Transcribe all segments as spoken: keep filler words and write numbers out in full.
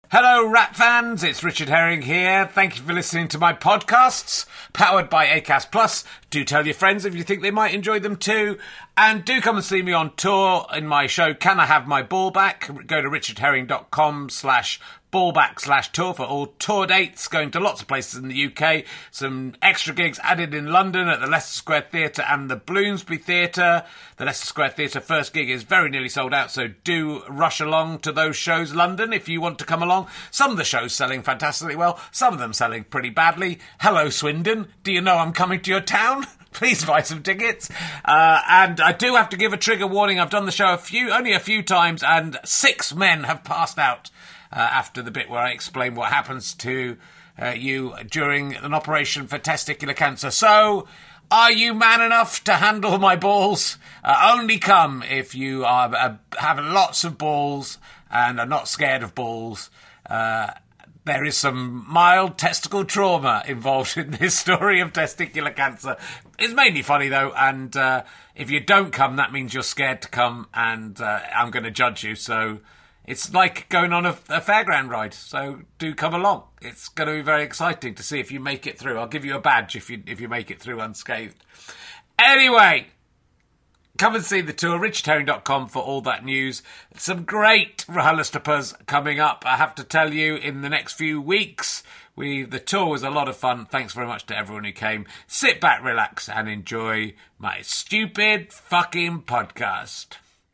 Hello, Rat fans. It's Richard Herring here. Thank you for listening to my podcasts, powered by Acast Plus. Do tell your friends if you think they might enjoy them too. And do come and see me on tour in my show, Can I Have My Ball Back? Go to richardherring.com slash ballback slash tour for all tour dates, going to lots of places in the U K. Some extra gigs added in London at the Leicester Square Theatre and the Bloomsbury Theatre. The Leicester Square Theatre first gig is very nearly sold out, so do rush along to those shows, London, if you want to come along. Some of the shows selling fantastically well, some of them selling pretty badly. Hello, Swindon. Do you know I'm coming to your town? Please buy some tickets. Uh, and I do have to give a trigger warning. I've done the show a few, only a few times, and six men have passed out uh, after the bit where I explain what happens to uh, you during an operation for testicular cancer. So, are you man enough to handle my balls? Uh, only come if you are uh, have lots of balls and are not scared of balls. Uh, There is some mild testicle trauma involved in this story of testicular cancer. It's mainly funny, though, and uh, if you don't come, that means you're scared to come, and uh, I'm going to judge you. So it's like going on a, a fairground ride, so do come along. It's going to be very exciting to see if you make it through. I'll give you a badge if you if you make it through unscathed. Anyway, come and see the tour, richard herring dot com for all that news. Some great RHLSTPs coming up, I have to tell you, in the next few weeks. We The tour was a lot of fun. Thanks very much to everyone who came. Sit back, relax, and enjoy my stupid fucking podcast.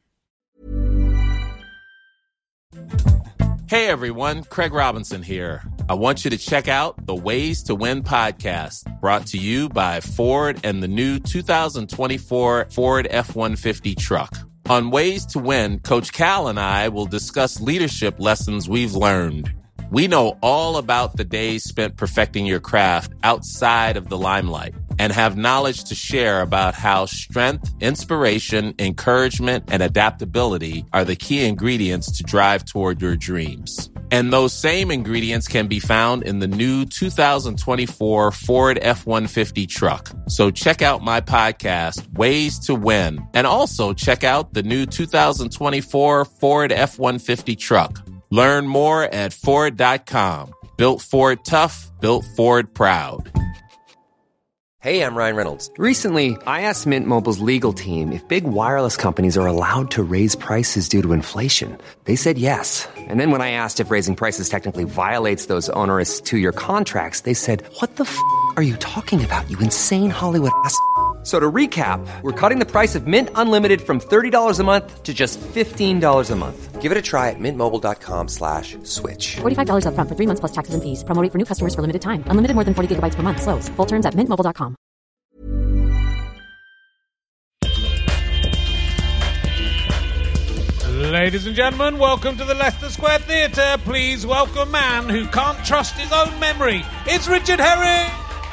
Hey everyone, Craig Robinson here. I want you to check out the Ways to Win podcast, brought to you by Ford and the new two thousand twenty-four Ford F one fifty truck. On Ways to Win, Coach Cal and I will discuss leadership lessons we've learned. We know all about the days spent perfecting your craft outside of the limelight and have knowledge to share about how strength, inspiration, encouragement, and adaptability are the key ingredients to drive toward your dreams. And those same ingredients can be found in the new two thousand twenty-four Ford F one fifty truck. So check out my podcast, Ways to Win, and also check out the new two thousand twenty-four Ford F one fifty truck. Learn more at Ford dot com. Built Ford tough, built Ford proud. Hey, I'm Ryan Reynolds. Recently, I asked Mint Mobile's legal team if big wireless companies are allowed to raise prices due to inflation. They said yes. And then when I asked if raising prices technically violates those onerous two-year contracts, they said, what the f*** are you talking about, you insane Hollywood ass f- So to recap, we're cutting the price of Mint Unlimited from thirty dollars a month to just fifteen dollars a month. Give it a try at mintmobile.com slash switch. forty-five dollars up front for three months plus taxes and fees. Promo rate for new customers for limited time. Unlimited more than forty gigabytes per month. Slows full terms at mint mobile dot com. Ladies and gentlemen, welcome to the Leicester Square Theatre. Please welcome a man who can't trust his own memory. It's Richard Herring!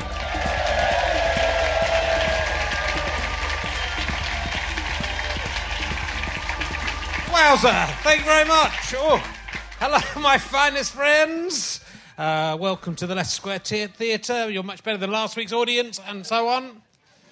Wowza! Thank you very much. Oh, hello, my finest friends. Uh, welcome to the Leicester Square Theatre. You're much better than last week's audience, and so on.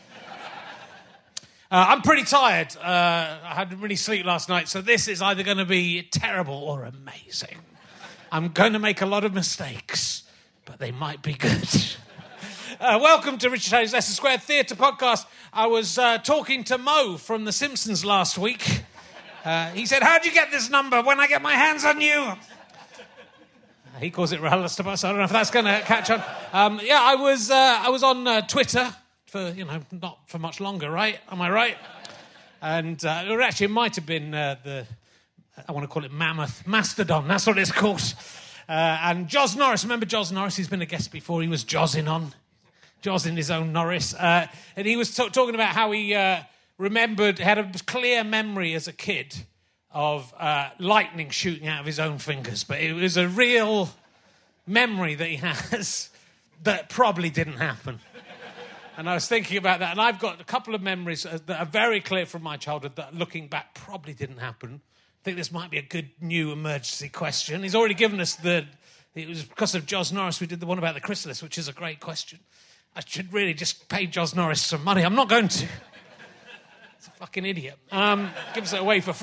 Uh, I'm pretty tired. Uh, I didn't really sleep last night, so this is either going to be terrible or amazing. I'm going to make a lot of mistakes, but they might be good. Uh, welcome to Richard Herring's Leicester Square Theatre podcast. I was uh, talking to Mo from The Simpsons last week. Uh, he said, how'd you get this number when I get my hands on you? Uh, he calls it RHLSTP, so I don't know if that's going to catch on. Um, yeah, I was uh, I was on uh, Twitter for, you know, not for much longer, right? Am I right? And uh, or actually, it might have been uh, the, I want to call it Mammoth Mastodon. That's what it's called. Uh, and Joz Norris, remember Joz Norris? He's been a guest before. He was Jozzing on, Jozzing his own Norris. Uh, and he was t- talking about how he... Uh, remembered, had a clear memory as a kid of uh, lightning shooting out of his own fingers. But it was a real memory that he has that probably didn't happen. And I was thinking about that, and I've got a couple of memories that are very clear from my childhood that, looking back, probably didn't happen. I think this might be a good new emergency question. He's already given us the... It was because of Joz Norris we did the one about the chrysalis, which is a great question. I should really just pay Joz Norris some money. I'm not going to. It's a fucking idiot. Um, gives it away for free.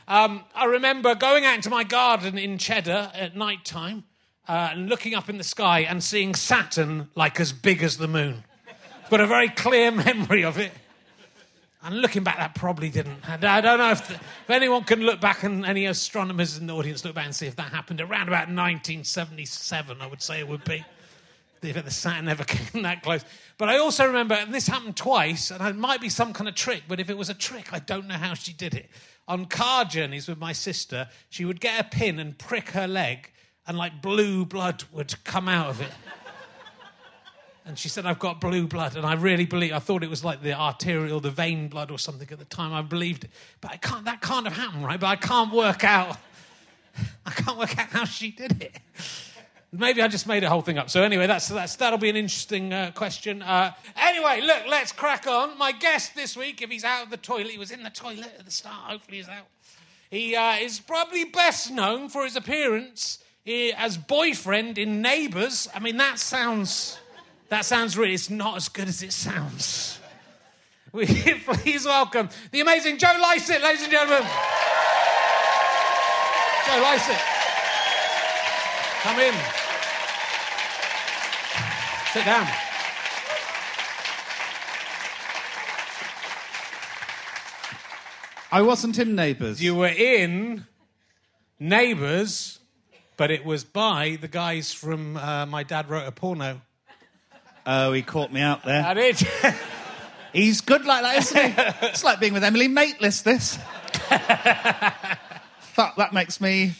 Um, I remember going out into my garden in Cheddar at night time uh, and looking up in the sky and seeing Saturn like as big as the moon. I've got a very clear memory of it. And looking back, that probably didn't. And I don't know if, the, if anyone can look back, and any astronomers in the audience look back and see if that happened around about nineteen seventy-seven, I would say it would be. If the Saturn never came that close. But I also remember, and this happened twice, and it might be some kind of trick, but if it was a trick, I don't know how she did it. On car journeys with my sister, she would get a pin and prick her leg, and like blue blood would come out of it. And she said, I've got blue blood. And I really believe, I thought it was like the arterial, the vein blood or something at the time. I believed it. But I can't, that can't have happened, right? But I can't work out, I can't work out how she did it. Maybe I just made a whole thing up. So anyway, that's, that's, that'll be an interesting uh, question. Uh, anyway, look, let's crack on. My guest this week, if he's out of the toilet, he was in the toilet at the start, hopefully he's out. He uh, is probably best known for his appearance uh, as boyfriend in Neighbours. I mean, that sounds... That sounds really, it's not as good as it sounds. We please welcome the amazing Joe Lycett, ladies and gentlemen. Joe Lycett. Come in. Sit down. I wasn't in Neighbours. You were in Neighbours, but it was by the guys from uh, My Dad Wrote a Porno. Oh, he caught me out there. I did. He's good like that, isn't he? It's like being with Emily Maitlis, this. Fuck, that makes me...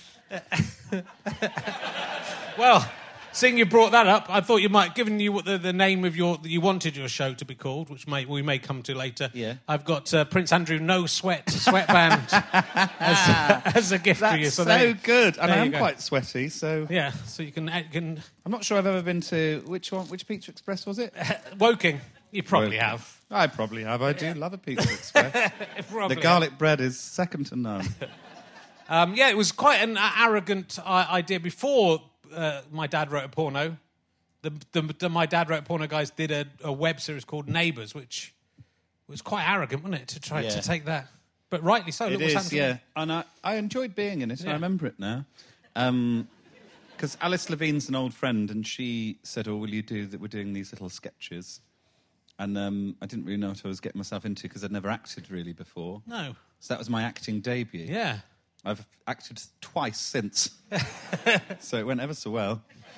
Well, seeing you brought that up, I thought you might, given you what the, the name of your, you wanted your show to be called, which may, we may come to later. Yeah. I've got uh, Prince Andrew No Sweat Sweatband as, as a gift That's for you. so, So there, good. And there I you am go. quite sweaty, so... Yeah, so you can... You can I'm not sure I've ever been to... Which one? Which Pizza Express was it? Woking. You probably Woking. have. I probably have. I do love a Pizza Express. Probably The garlic bread is second to none. Um, yeah, it was quite an uh, arrogant uh, idea before uh, My Dad Wrote a Porno. The, the, the My Dad Wrote a Porno guys did a, a web series called Neighbours, which was quite arrogant, wasn't it, to try Yeah. to take that. But rightly so. It Look what's is, happened to yeah. them. And I, I enjoyed being in it. Yeah. I remember it now. Um... Because Alice Levine's an old friend, and she said, "Oh, will you do that? We're doing these little sketches." And um, I didn't really know what I was getting myself into because I'd never acted really before. No. So that was my acting debut. Yeah. I've acted twice since, so it went ever so well.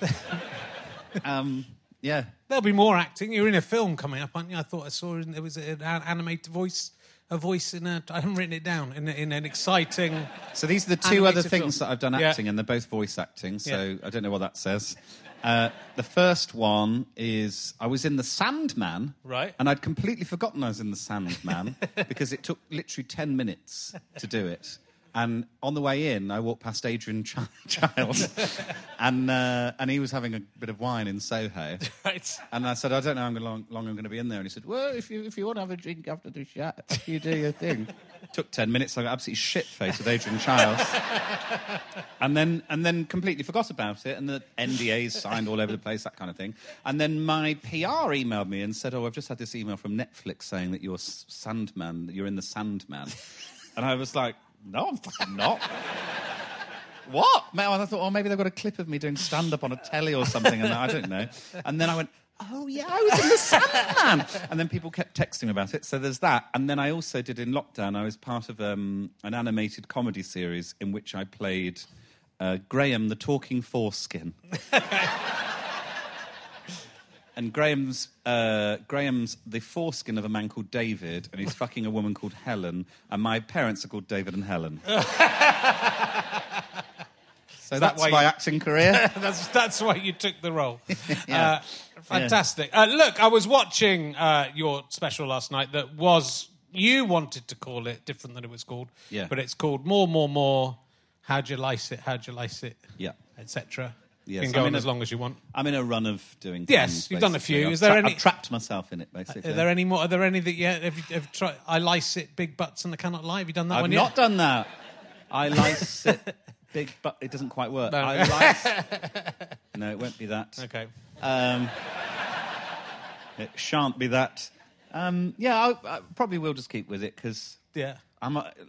um, yeah. There'll be more acting. You're in a film coming up, aren't you? I thought I saw there was an animated voice, a voice in a. I haven't written it down in, a, in an exciting. So these are the two other Animated things film. that I've done Yeah. acting, and they're both voice acting. So Yeah. I don't know what that says. Uh, the first one is I was in The Sandman, Right. And I'd completely forgotten I was in The Sandman because it took literally ten minutes to do it. And on the way in, I walked past Adrian Ch- Chiles, and uh, and he was having a bit of wine in Soho. Right. And I said, I don't know how long, long I'm going to be in there. And he said, well, if you if you want to have a drink after the chat, you do your thing. Took ten minutes. I got absolutely shit-faced with Adrian Chiles. and then and then completely forgot about it. And the N D As signed all over the place, that kind of thing. And then my P R emailed me and said, oh, I've just had this email from Netflix saying that you're Sandman, that you're in The Sandman. And I was like, no, I'm fucking not. What? And I thought, oh, maybe they've got a clip of me doing stand-up on a telly or something, and I don't know. And then I went, oh, yeah, I was in The Sandman. And then people kept texting me about it, so there's that. And then I also did, in lockdown, I was part of um, an animated comedy series in which I played uh, Graham, the talking foreskin. And Graham's uh, Graham's the foreskin of a man called David, and he's fucking a woman called Helen, and my parents are called David and Helen. So that's why my you- acting career. that's that's why you took the role. Yeah. uh, fantastic. Uh, look, I was watching uh, your special last night. That was you wanted to call it different than it was called. Yeah. But it's called More, More, More. How'd you like it? How'd you like it? Yeah. et cetera. Yes, You can go I'm on in as a- long as you want. I'm in a run of doing Yes, things, you've done a basically. few. I've Is there tra- any- I've trapped myself in it, basically. Are there any more? Are there any that you have, you, have tried? I lice it, big butts, and I cannot lie. Have you done that I've one not yet? done that. I lice it big, but it doesn't quite work. No. I lice... No, it won't be that. Okay. Um, it shan't be that. Um, yeah, I, I probably will just keep with it because Yeah. I'm uh, like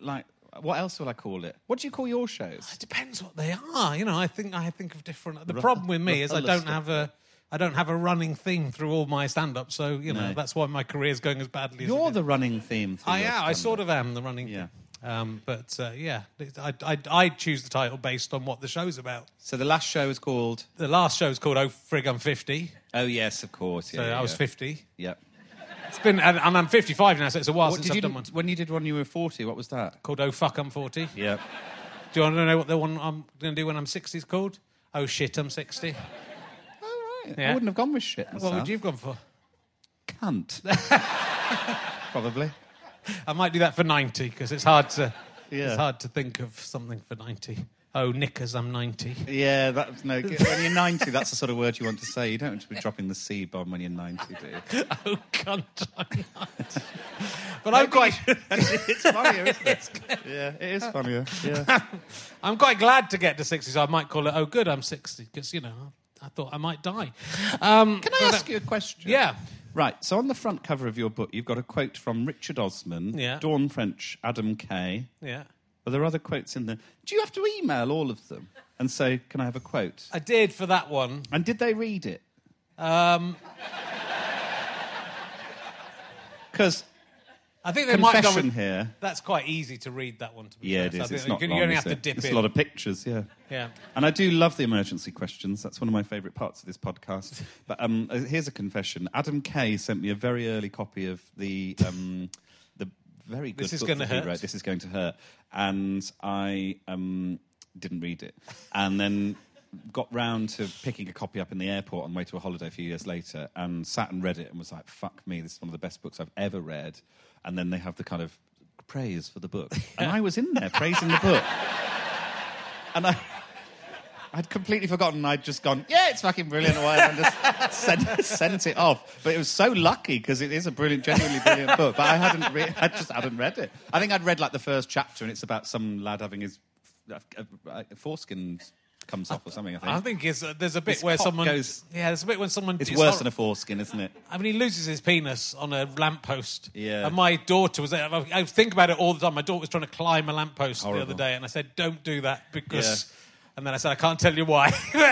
What else will I call it? What do you call your shows? It depends what they are. You know, I think I think of different. The Ru- problem with me is I don't Ruffleston. have a I don't have a running theme through all my stand-up. So you know No. that's why my career's going as badly as it You're is. the running theme. I am. I sort of am the running. Yeah. theme. Um, but uh, yeah, I, I I choose the title based on what the show's about. So the last show was called. The last show's called Oh Frig I'm fifty. Oh yes, of course. Yeah, So yeah, I was yeah. fifty. Yeah. It's been and, and I'm fifty-five now, so it's a while What since did I've you done do, one. when you did one? You were forty. What was that? Called Oh Fuck I'm forty. Yeah. Do you want to know what the one I'm going to do when I'm sixty is called? Oh Shit I'm sixty. Oh right. Yeah. I wouldn't have gone with shit. What myself. would you have gone for? Cunt. Probably. I might do that for ninety because it's hard to Yeah. it's hard to think of something for ninety. Oh, knickers, I'm ninety. Yeah, that's no good. When you're ninety, that's the sort of word you want to say. You don't want to be dropping the C bomb when you're ninety, do you? Oh, cunt, I'm ninety. But I'm quite It's funnier, isn't it? Yeah, it is funnier. Yeah. I'm quite glad to get to sixty, so I might call it Oh Good I'm sixty because you know I thought I might die. Um, Can I but, ask you a question? Yeah. Right, so on the front cover of your book, you've got a quote from Richard Osman, Yeah. Dawn French, Adam Kay. Yeah. Are there other quotes in there? Do you have to email all of them and say, can I have a quote? I did for that one. And did they read it? Um, Because I think they might go confession with, here. That's quite easy to read, that one. To be Yeah, fair. it So I is. think It's you not can- long, You only is have to it? dip It's in. a lot of pictures, yeah. Yeah. And I do love the emergency questions. That's one of my favourite parts of this podcast. But um, uh, here's a confession. Adam Kay sent me a very early copy of the um, the very good This Is book Gonna that he Hurt. wrote, This Is Going to Hurt. And I um, didn't read it. And then got round to picking a copy up in the airport on the way to a holiday a few years later and sat and read it and was like, fuck me, this is one of the best books I've ever read. And then they have the kind of praise for the book. And I was in there praising the book. And I, I'd completely forgotten. I'd just gone, yeah, it's fucking brilliant, or whatever, and just sent, sent it off. But it was so lucky because it is a brilliant, genuinely brilliant book. But I hadn't, re- I just hadn't read it. I think I'd read like the first chapter, and it's about some lad having his uh, uh, foreskin comes off or something. I think. I think it's, uh, there's a bit This where cock someone goes- yeah, there's a bit when someone It's it's worse hor- than a foreskin, isn't it? I mean, he loses his penis on a lamppost. Yeah. And my daughter was there. I think about it all the time. My daughter was trying to climb a lamppost the Horrible. other day, and I said, "Don't do that," because. Yeah. And then I said, "I can't tell you why."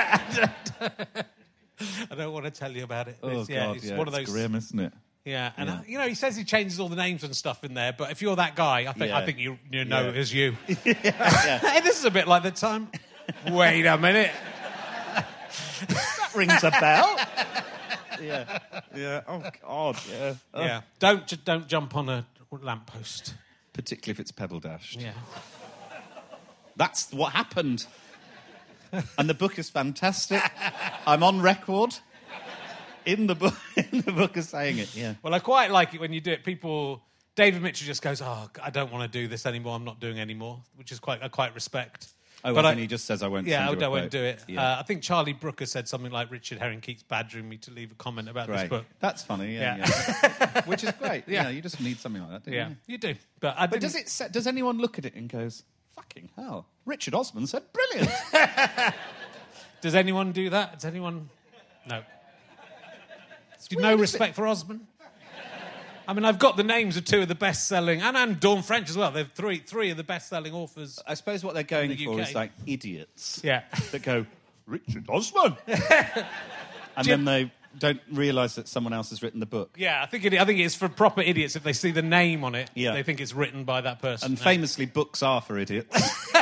I don't want to tell you about it. Oh, It's- yeah, God, it's yeah, one of it's those. grim, isn't it? Yeah, and Yeah. uh, you know, he says he changes all the names and stuff in there. But if you're that guy, I think Yeah. I think you you know Yeah. it as you. Hey, this is a bit like the time. Wait a minute. That rings a bell. yeah. Yeah. Oh, God, yeah. Oh. Yeah, don't ju- don't jump on a lamppost. Particularly if it's pedal dashed. Yeah. That's what happened. And the book is fantastic. I'm on record in the book in the book as saying it. Yeah. Well, I quite like it when you do it. People, David Mitchell just goes, "Oh, I don't want to do this anymore. I'm not doing it anymore," which is quite I quite respect. Oh, But well, I- then he just says, I won't Yeah, I send you a won't quote. do it. Yeah. Uh, I think Charlie Brooker said something like Richard Herring keeps badgering me to leave a comment about this Great. book. That's funny, yeah. Yeah. yeah. Which is great. Yeah. Yeah. You just need something like that, don't Yeah, you? you do. But I But didn't- does it? Say, does anyone look at it and goes, "Fucking hell"? Richard Osman said, "Brilliant." Does anyone do that? Does anyone? No. Do you no weird, isn't respect for Osman? I mean, I've got the names of two of the best-selling, and, and Dawn French as well. They're three three of the best-selling authors. I suppose what they're going In the for U K. is like idiots Yeah. that go, "Richard Osman," and then they don't realise that someone else has written the book. Yeah, I think it, I think it's for proper idiots. If they see the name on it, Yeah. they think it's written by that person. And No. famously, books are for idiots.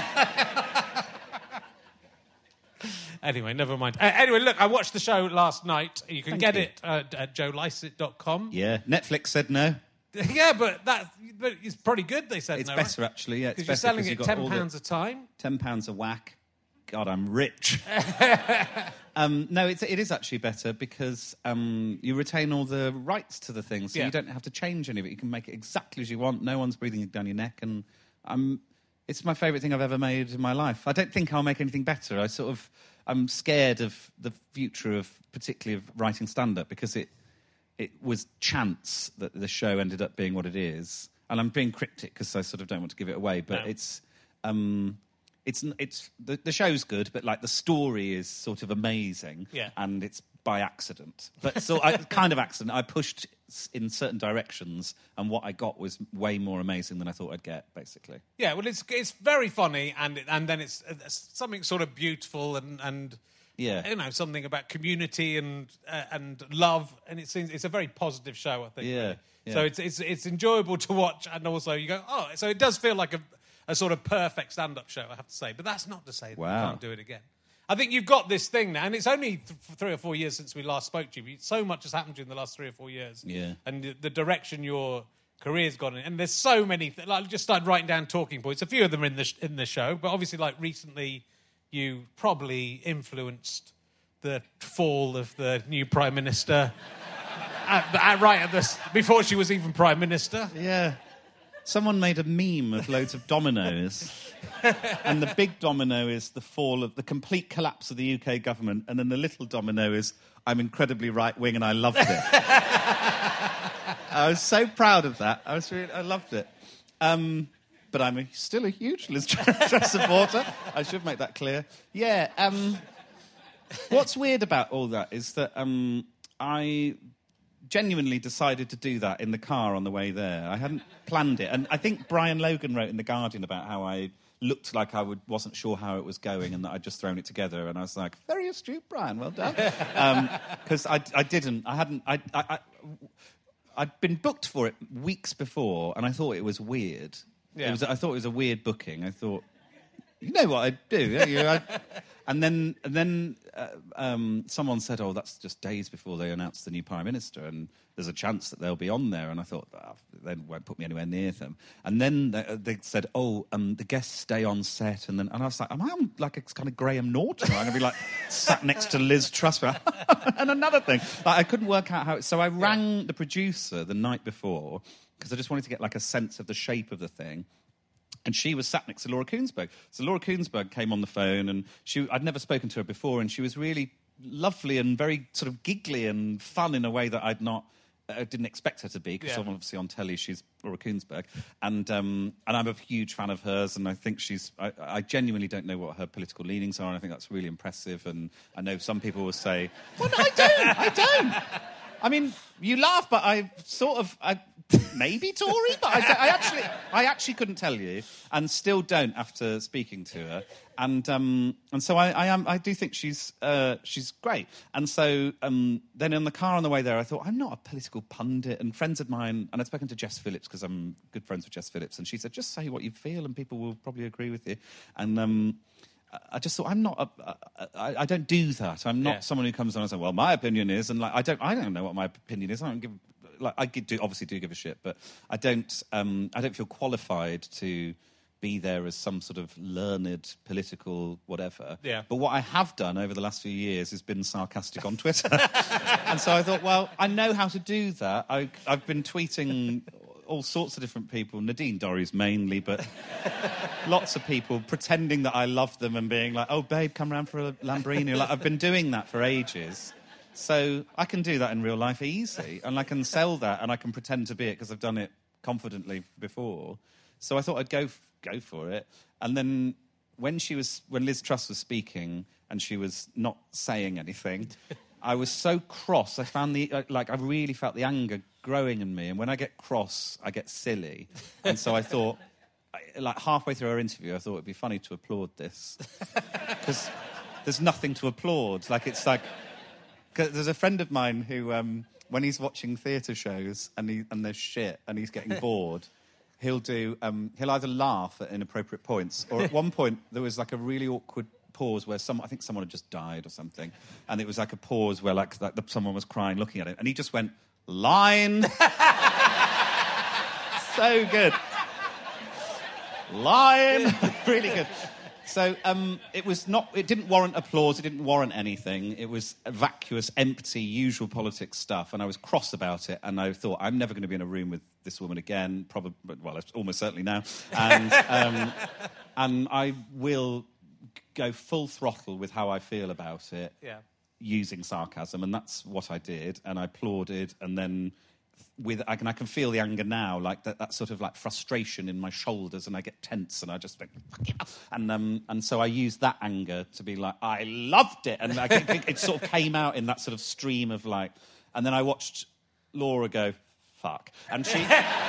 Anyway, never mind. Uh, anyway, look, I watched the show last night. You can Thank get you. it uh, at joe lycett dot com. Yeah, Netflix said no. Yeah, but that but it's pretty good, they said. It's no, better, right? actually. Yeah, it's Because better you're selling because it you've got ten all the- pounds a time. Ten pounds a whack. God, I'm rich. um, no, it's, it is actually better because um, you retain all the rights to the thing, so Yeah. you don't have to change any of it. You can make it exactly as you want. No one's breathing down your neck, and um, it's my favourite thing I've ever made in my life. I don't think I'll make anything better. I sort of, I'm scared of the future of, particularly of writing stand-up, because it it was chance that the show ended up being what it is. And I'm being cryptic because I sort of don't want to give it away, but No. it's. Um, it's it's the, the show's good, but like the story is sort of amazing, Yeah. and it's by accident. But so I kind of accident. I pushed in certain directions, and what I got was way more amazing than I thought I'd get. Basically, Yeah, well, it's it's very funny, and and then it's, it's something sort of beautiful and and Yeah. you know, something about community and uh, and love, and it seems it's a very positive show, I think. Yeah, really. yeah. So it's it's it's enjoyable to watch, and also you go, oh, so it does feel like a a sort of perfect stand-up show, I have to say. But that's not to say that Wow. you can't do it again. I think you've got this thing now, and it's only th- three or four years since we last spoke to you. So much has happened to you in the last three or four years. Yeah. And the, the direction your career's gone in. And there's so many... Th- like, I just started writing down talking points. A few of them are in the, sh- in the show, but obviously, like, recently you probably influenced the fall of the new Prime Minister at, at, right at the... before she was even Prime Minister. yeah. Someone made a meme of loads of dominoes, and the big domino is the fall of the complete collapse of the U K government, and then the little domino is I'm incredibly right wing and I loved it. I was so proud of that. I was really, I loved it. Um, but I'm a, still a huge Liz Truss supporter. I should make that clear. Yeah. Um, what's weird about all that is that um, I genuinely decided to do that in the car on the way there. I hadn't planned it. And I think Brian Logan wrote in The Guardian about how I looked like I would, wasn't sure how it was going and that I'd just thrown it together. And I was like, very astute, Brian, well done. Because um, I, I didn't, I hadn't, I, I, I, I'd been booked for it weeks before and I thought it was weird. Yeah. It was, I thought it was a weird booking. I thought, you know what I'd do. Yeah, you know, I'd, and then, and then uh, um, someone said, oh, that's just days before they announce the new Prime Minister, and there's a chance that they'll be on there. And I thought, oh, they won't put me anywhere near them. And then they, they said, oh, um, the guests stay on set. And then, and I was like, am I on like a kind of Graham Norton? I'm going to be like sat next to Liz Truss. And another thing, like, I couldn't work out how. So I rang yeah. the producer the night before because I just wanted to get like a sense of the shape of the thing. And she was sat next to Laura Kuenssberg. So Laura Kuenssberg came on the phone, and she I'd never spoken to her before, and she was really lovely and very sort of giggly and fun in a way that I'd not, I didn't expect her to be, because Yeah. obviously on telly she's Laura Kuenssberg. And um, and I'm a huge fan of hers, and I think she's, I, I genuinely don't know what her political leanings are, and I think that's really impressive. And I know some people will say, well, no, I don't, I don't. I mean, you laugh, but I sort of, I, maybe Tory, but I, I actually, I actually couldn't tell you, and still don't after speaking to her. And um, and so I, I am, I do think she's, uh, she's great. And so um, then in the car on the way there, I thought, I'm not a political pundit. And friends of mine, and I'd spoken to Jess Phillips because I'm good friends with Jess Phillips, and she said, just say what you feel, and people will probably agree with you. And um, I just thought, I'm not, a, I, I don't do that. I'm not Yeah. someone who comes on and says, well, my opinion is, and like, I don't, I don't know what my opinion is. I don't give, like, I do, obviously do give a shit, but I don't, um, I don't feel qualified to be there as some sort of learned political whatever. Yeah. But what I have done over the last few years is been sarcastic on Twitter. And so I thought, well, I know how to do that. I, I've been tweeting all sorts of different people, Nadine Dorries mainly, but lots of people pretending that I love them and being like, oh, babe, come round for a Lamborghini. Like, I've been doing that for ages. So I can do that in real life easy, and I can sell that, and I can pretend to be it because I've done it confidently before. So I thought I'd go go for it. And then when she was when Liz Truss was speaking and she was not saying anything, I was so cross. I found the like I really felt the anger growing in me, and when I get cross, I get silly. And so I thought, like halfway through our interview, I thought it'd be funny to applaud this because there's nothing to applaud. Like it's like. Cause there's a friend of mine who, um, when he's watching theatre shows and he, and there's shit and he's getting bored, he'll do um, he'll either laugh at inappropriate points, or at one point there was like a really awkward pause where some I think someone had just died or something, and it was like a pause where like, like the, someone was crying, looking at it, and he just went line. So good. Line. Really good. So um, it was not. It didn't warrant applause. It didn't warrant anything. It was vacuous, empty, usual politics stuff. And I was cross about it. And I thought, I'm never going to be in a room with this woman again. Probably, well, almost certainly now. And um, and I will go full throttle with how I feel about it, Yeah. using sarcasm. And that's what I did. And I applauded. And then with, I can, I can feel the anger now, like that, that sort of like frustration in my shoulders, and I get tense, and I just think, fuck it up. And um, and so I used that anger to be like, I loved it, and like, it, it, it sort of came out in that sort of stream of like, and then I watched Laura go, fuck, and she.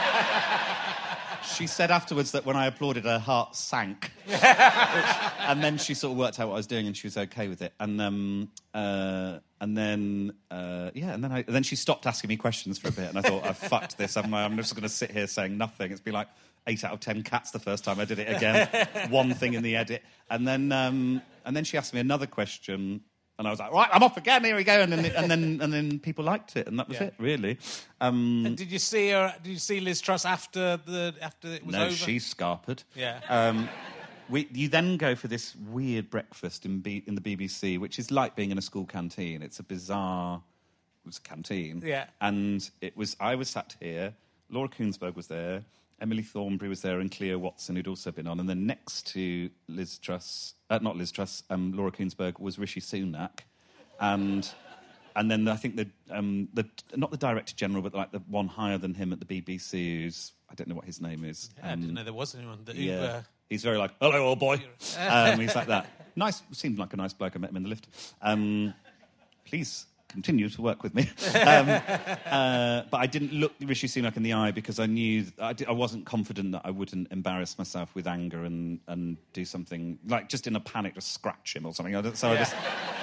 She said afterwards that when I applauded, her heart sank. Which, and then she sort of worked out what I was doing, and she was okay with it. And um, uh, and then uh, yeah, and then I, and then she stopped asking me questions for a bit, and I thought, I fucked this. I'm, I'm just going to sit here saying nothing. It's been like eight out of ten cats the first time I did it again. One thing in the edit, and then um, and then she asked me another question. And I was like, right, I'm off again. Here we go. And then, and then, and then people liked it, and that was Yeah. it, really. Um, And did you see her? Did you see Liz Truss after the after it was no, over? she's scarpered. Yeah. Um, we, you then go for this weird breakfast in, B, in the B B C, which is like being in a school canteen. It's a bizarre, it was a canteen. Yeah. And it was, I was sat here, Laura Koonsberg was there, Emily Thornberry was there, and Cleo Watson, who'd also been on. And then next to Liz Truss, uh, not Liz Truss, um, Laura Koonsberg, was Rishi Sunak. And and then I think the, um, the not the Director General, but like the one higher than him at the B B C, who's, I don't know what his name is. Yeah, I Um, didn't know there was anyone that yeah. who, uh, He's very like, hello, old boy. um, he's like that. Nice, seemed like a nice bloke. I met him in the lift. Um, please continue to work with me. um, uh, but I didn't look Rishi Sunak in the eye because I knew, I, d- I wasn't confident that I wouldn't embarrass myself with anger and, and do something, like just in a panic, just scratch him or something. I don't- So I just...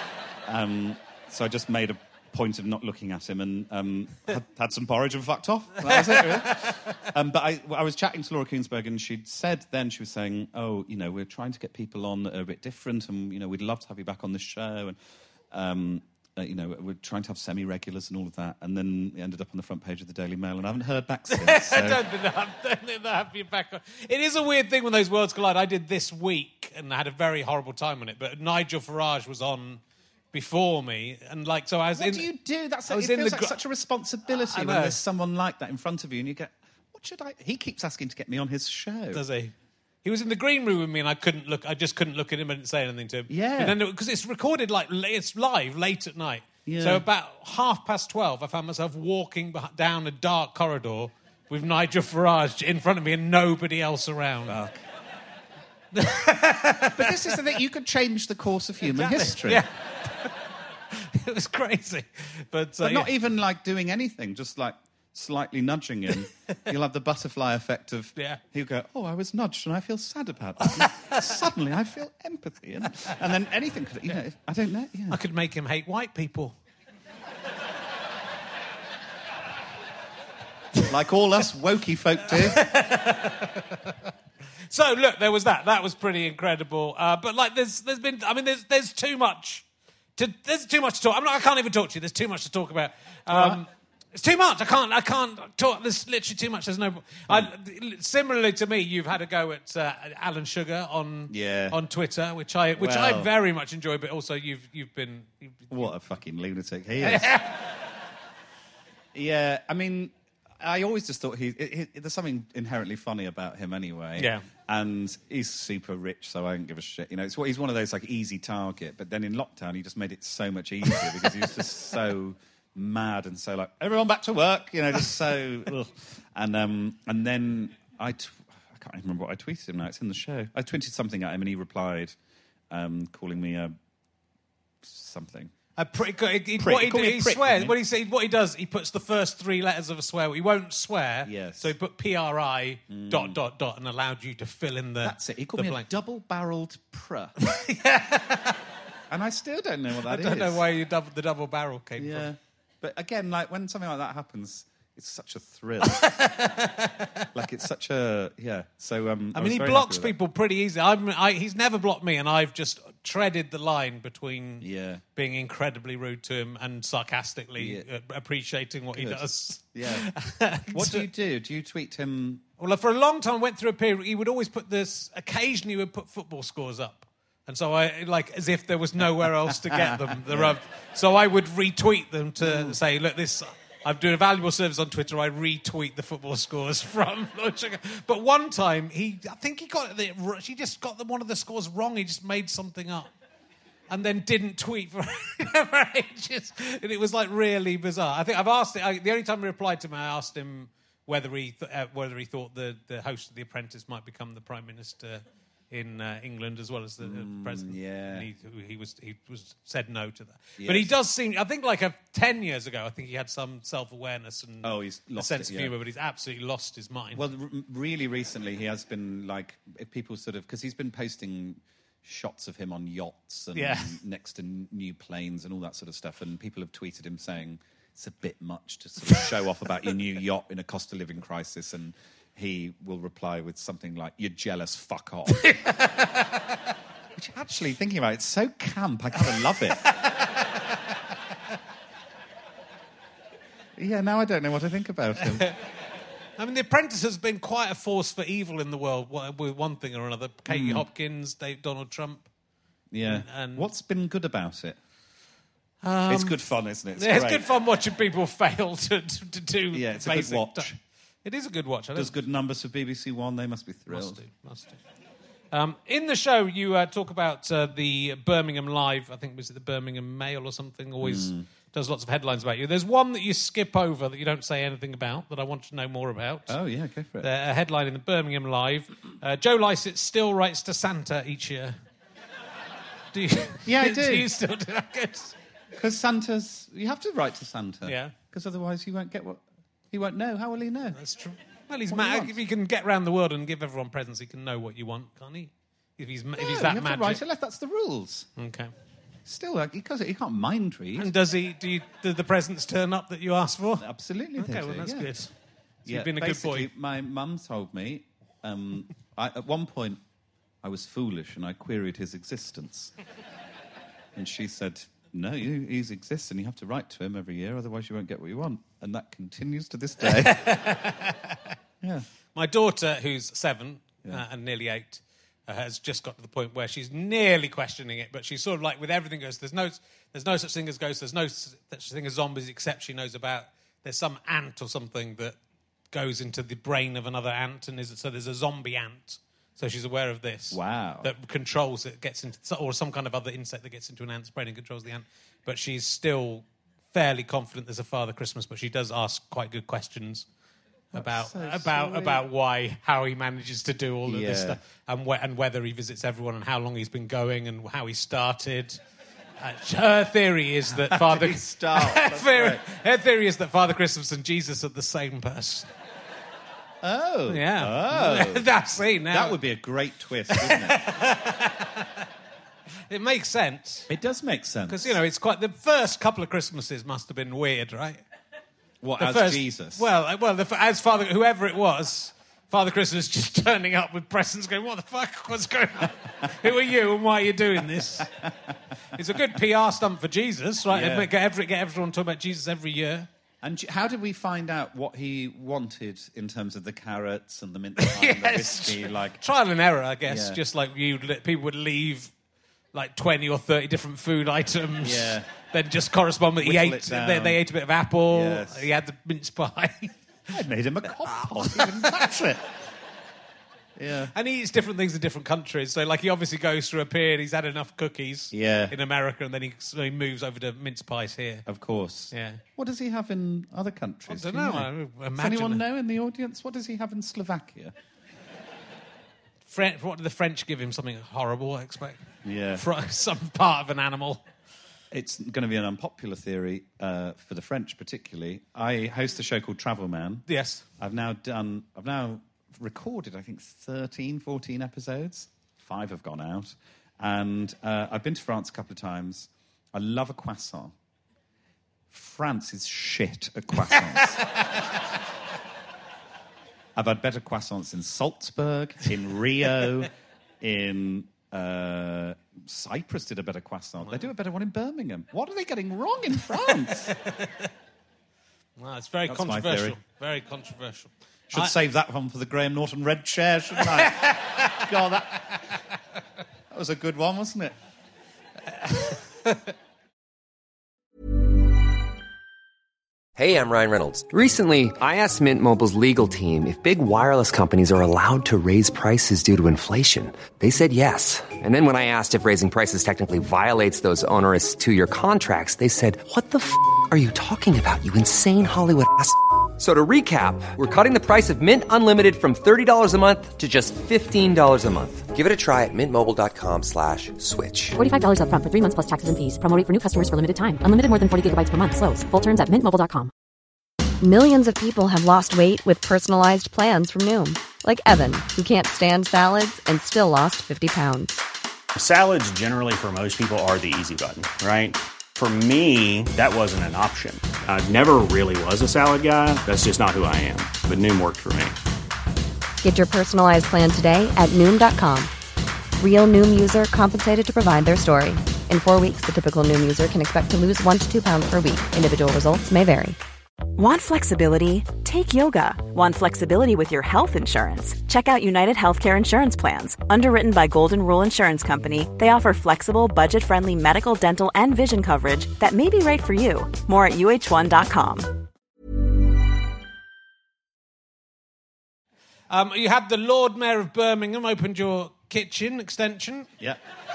Um, so I just made a point of not looking at him and um, had, had some porridge and fucked off. That was it, really. Um, but I, I was chatting to Laura Koonsberg, and she'd said then, she was saying, oh, you know, we're trying to get people on that are a bit different, and, you know, we'd love to have you back on the show, and, um, uh, you know, we're trying to have semi-regulars and all of that. And then it ended up on the front page of the Daily Mail, and I haven't heard back since. So. I don't think that, don't think they'll have you back on. It is a weird thing when those worlds collide. I did this week and I had a very horrible time on it, but Nigel Farage was on before me, and like, so I was What in... do you do? That's I it was feels in the like gr- such a responsibility I when know. there's someone like that in front of you, and you get, what should I... He keeps asking to get me on his show. Does he? He was in the green room with me, and I couldn't look. I just couldn't look at him and say anything to him. Yeah. And then because it's recorded like la- it's live late at night. Yeah. So about half past twelve, I found myself walking beh- down a dark corridor with Nigel Farage in front of me and nobody else around. Fuck. But this is the thing, you could change the course of human Exactly. history. Yeah. It was crazy, but, uh, But not yeah. even like doing anything, just like slightly nudging him. You'll have the butterfly effect of, Yeah. he'll go, oh, I was nudged and I feel sad about that. And suddenly I feel empathy. And, and then anything could, you know, I don't know. Yeah. I could make him hate white people. Like all us wokey folk do. So look, there was that. That was pretty incredible. Uh, but like, there's there's been. I mean, there's there's too much. To, there's too much to talk. I'm not, I can't even talk to you. There's too much to talk about. Um, Right. It's too much. I can't. I can't talk. There's literally too much. There's no. I, similarly to me, you've had a go at uh, Alan Sugar on Yeah. on Twitter, which I which I Well. very much enjoy. But also, you've you've been. You've, What a fucking lunatic he is. Yeah, I mean, I always just thought he, it, it, there's something inherently funny about him anyway. Yeah. And he's super rich, so I don't give a shit. You know, it's what he's one of those like easy target. But then in lockdown, he just made it so much easier because he was just so mad and so like everyone back to work. You know, just so. Ugh. And um, and then I, t- I can't even remember what I tweeted him now. It's in the show. I tweeted something at him and he replied, um, calling me a something. A prick. He, he, Prick. What he, Call me a he prick, swears. didn't he? What he say, what he does, he puts the first three letters of a swear. He won't swear. Yes. So he put P R I dot dot dot and allowed you to fill in the. That's it. He called the me blank. a double-barrelled pruh. And I still don't know what I that is. don't know where you double, the double barrel came Yeah. from. But again, like when something like that happens, it's such a thrill. Like it's such a yeah. So um, I was mean, he very blocks happy with people pretty easily. I'm, I, he's never blocked me, and I've just treaded the line between Yeah. being incredibly rude to him and sarcastically Yeah. uh, appreciating what he Good. does. that. Yeah. What do you do? Do you tweet him? Well, for a long time, I went through a period. He would always put this. Occasionally, he would put football scores up, and so I like as if there was nowhere else to get them. The rub. So I would retweet them to say, "Look, this. I'm doing a valuable service on Twitter. I retweet the football scores from Lord Sugar." But one time, he. I think he got the. He just got the, one of the scores wrong. He just made something up. and then didn't tweet for, for ages. And it was like really bizarre. I think I've asked it. I, the only time I replied to him, I asked him whether he th- uh, whether he thought the, the host of The Apprentice might become the Prime Minister in uh, England as well as the uh, president. yeah. And he, he was he was said no to that. Yes. But he does seem. I think like a ten years ago, I think he had some self awareness and Oh, he's a lost sense it, of yeah. humour, but he's absolutely lost his mind. Well, r- really recently he has been like, if people sort of, because he's been posting shots of him on yachts and Yeah. next to n- new planes and all that sort of stuff, and people have tweeted him saying it's a bit much to sort of show off about your new yacht in a cost of living crisis, and he will reply with something like, "You're jealous, fuck off." Which, actually, thinking about it, it's so camp, I kind of love it. Yeah, now I don't know what to think about him. I mean, The Apprentice has been quite a force for evil in the world wha- with one thing or another. Katie Mm. Hopkins, Dave, Donald Trump. Yeah. And- and- What's been good about it? It's good fun, isn't it? It's, Yeah, it's great. good fun watching people fail to, to, to do Yeah, it's a good basic watch. stuff. It is a good watch. I Does don't good numbers for B B C One. They must be must thrilled. do, must do. Um, in the show, you uh, talk about uh, the Birmingham Live. I think was it the Birmingham Mail or something. Always Hmm. does lots of headlines about you. There's one that you skip over that you don't say anything about that I want to know more about. Oh, yeah, go for it. Uh, a headline in the Birmingham Live: uh, Joe Lycett still writes to Santa each year. Do you? Yeah, I do. Do you still do that? Good. Because Santa's... You have to write to Santa. Yeah. Because otherwise he won't get what... He won't know. How will he know? That's true. Well, he's What ma- he wants. if he can get around the world and give everyone presents, he can know what you want, can't he? If he's ma- if No, he's you that have magic. to write a letter. That's the rules. Okay. Still, like, he, can't, he can't mind read. And does he? Do, you, do the presents turn up that you asked for? Absolutely. Okay, they well do, that's yeah. good. So Yeah, you've been a good basically, boy. my mum told me, um, I, at one point, I was foolish and I queried his existence. And she said, no, you, he exists and you have to write to him every year, otherwise you won't get what you want. And that continues to this day. Yeah. My daughter, who's seven Yeah. uh, and nearly eight, uh, has just got to the point where she's nearly questioning it, but she's sort of like with everything goes. There's no, there's no such thing as ghosts. There's no such thing as zombies, except she knows about. There's some ant or something that goes into the brain of another ant, and is so there's a zombie ant. So she's aware of this. Wow. That controls it, gets into, or some kind of other insect that gets into an ant's brain and controls the ant. But she's still fairly confident there's a Father Christmas, but she does ask quite good questions about so about sweet. about why, how he manages to do all of this Yeah. stuff, and wh- and whether he visits everyone, and how long he's been going, and how he started. Uh, her theory is that Father he start? her, That's theory, great. her theory is that Father Christmas and Jesus are the same person. Oh. Yeah, Oh. that's it. Now That would be a great twist, wouldn't it? it makes sense. It does make sense. Because, you know, it's quite... The first couple of Christmases must have been weird, right? What, The as first, Jesus? Well, uh, well, the, as Father... Whoever it was, Father Christmas just turning up with presents going, what the fuck? What's going on? Who are you and why are you doing this? It's a good P R stunt for Jesus, right? Yeah. Get, every, get everyone talking about Jesus every year. And j- how did we find out what he wanted in terms of the carrots and the mince pie and the whiskey? Like, Trial and error, I guess. Yeah. Just like you, people would leave like twenty or thirty different food items. Yeah. Then just correspond with he Whittle ate. it down. They, they ate a bit of apple. Yes. He had the mince pie. I made him a compost. He didn't touch it. Yeah. And he eats different things in different countries. So, like, he obviously goes through a period. He's had enough cookies Yeah. in America, and then he, so he moves over to mince pies here. Of course. Yeah. What does he have in other countries? I Do don't you know. I Does imagine anyone it. know in the audience? What does he have in Slovakia? French, what did the French give him? Something horrible, I expect. Yeah. Fr- some part of an animal. It's going to be an unpopular theory uh, for the French, particularly. I host a show called Travel Man. Yes. I've now done. I've now recorded, I think, thirteen, fourteen episodes. Five have gone out, and uh, I've been to France a couple of times. I love a croissant. France is shit at croissants. I've had better croissants in Salzburg, in Rio, in uh, Cyprus did a better croissant. They do a better one in Birmingham. What are they getting wrong in France? Well, it's very That's my controversial. theory. Very controversial. Should I- save that one for the Graham Norton Red Chair, shouldn't I? God, that, that was a good one, wasn't it? Hey, I'm Ryan Reynolds. Recently, I asked Mint Mobile's legal team if big wireless companies are allowed to raise prices due to inflation. They said yes. And then when I asked if raising prices technically violates those onerous two-year contracts, they said, "What the f*** are you talking about, you insane Hollywood ass f- So to recap, we're cutting the price of Mint Unlimited from thirty dollars a month to just fifteen dollars a month. Give it a try at mintmobile.com slash switch. forty-five dollars up front for three months plus taxes and fees. Promo rate for new customers for limited time. Unlimited more than forty gigabytes per month. Slows full terms at mint mobile dot com. Millions of people have lost weight with personalized plans from Noom. Like Evan, who can't stand salads and still lost fifty pounds. Salads generally for most people are the easy button, right? For me, that wasn't an option. I never really was a salad guy. That's just not who I am. But Noom worked for me. Get your personalized plan today at Noom dot com. Real Noom user compensated to provide their story. In four weeks, the typical Noom user can expect to lose one to two pounds per week. Individual results may vary. Want flexibility? Take yoga. Want flexibility with your health insurance? Check out United Healthcare Insurance Plans. Underwritten by Golden Rule Insurance Company, they offer flexible, budget-friendly medical, dental, and vision coverage that may be right for you. More at U H one dot com. Um, you had the Lord Mayor of Birmingham opened your kitchen extension. Yeah.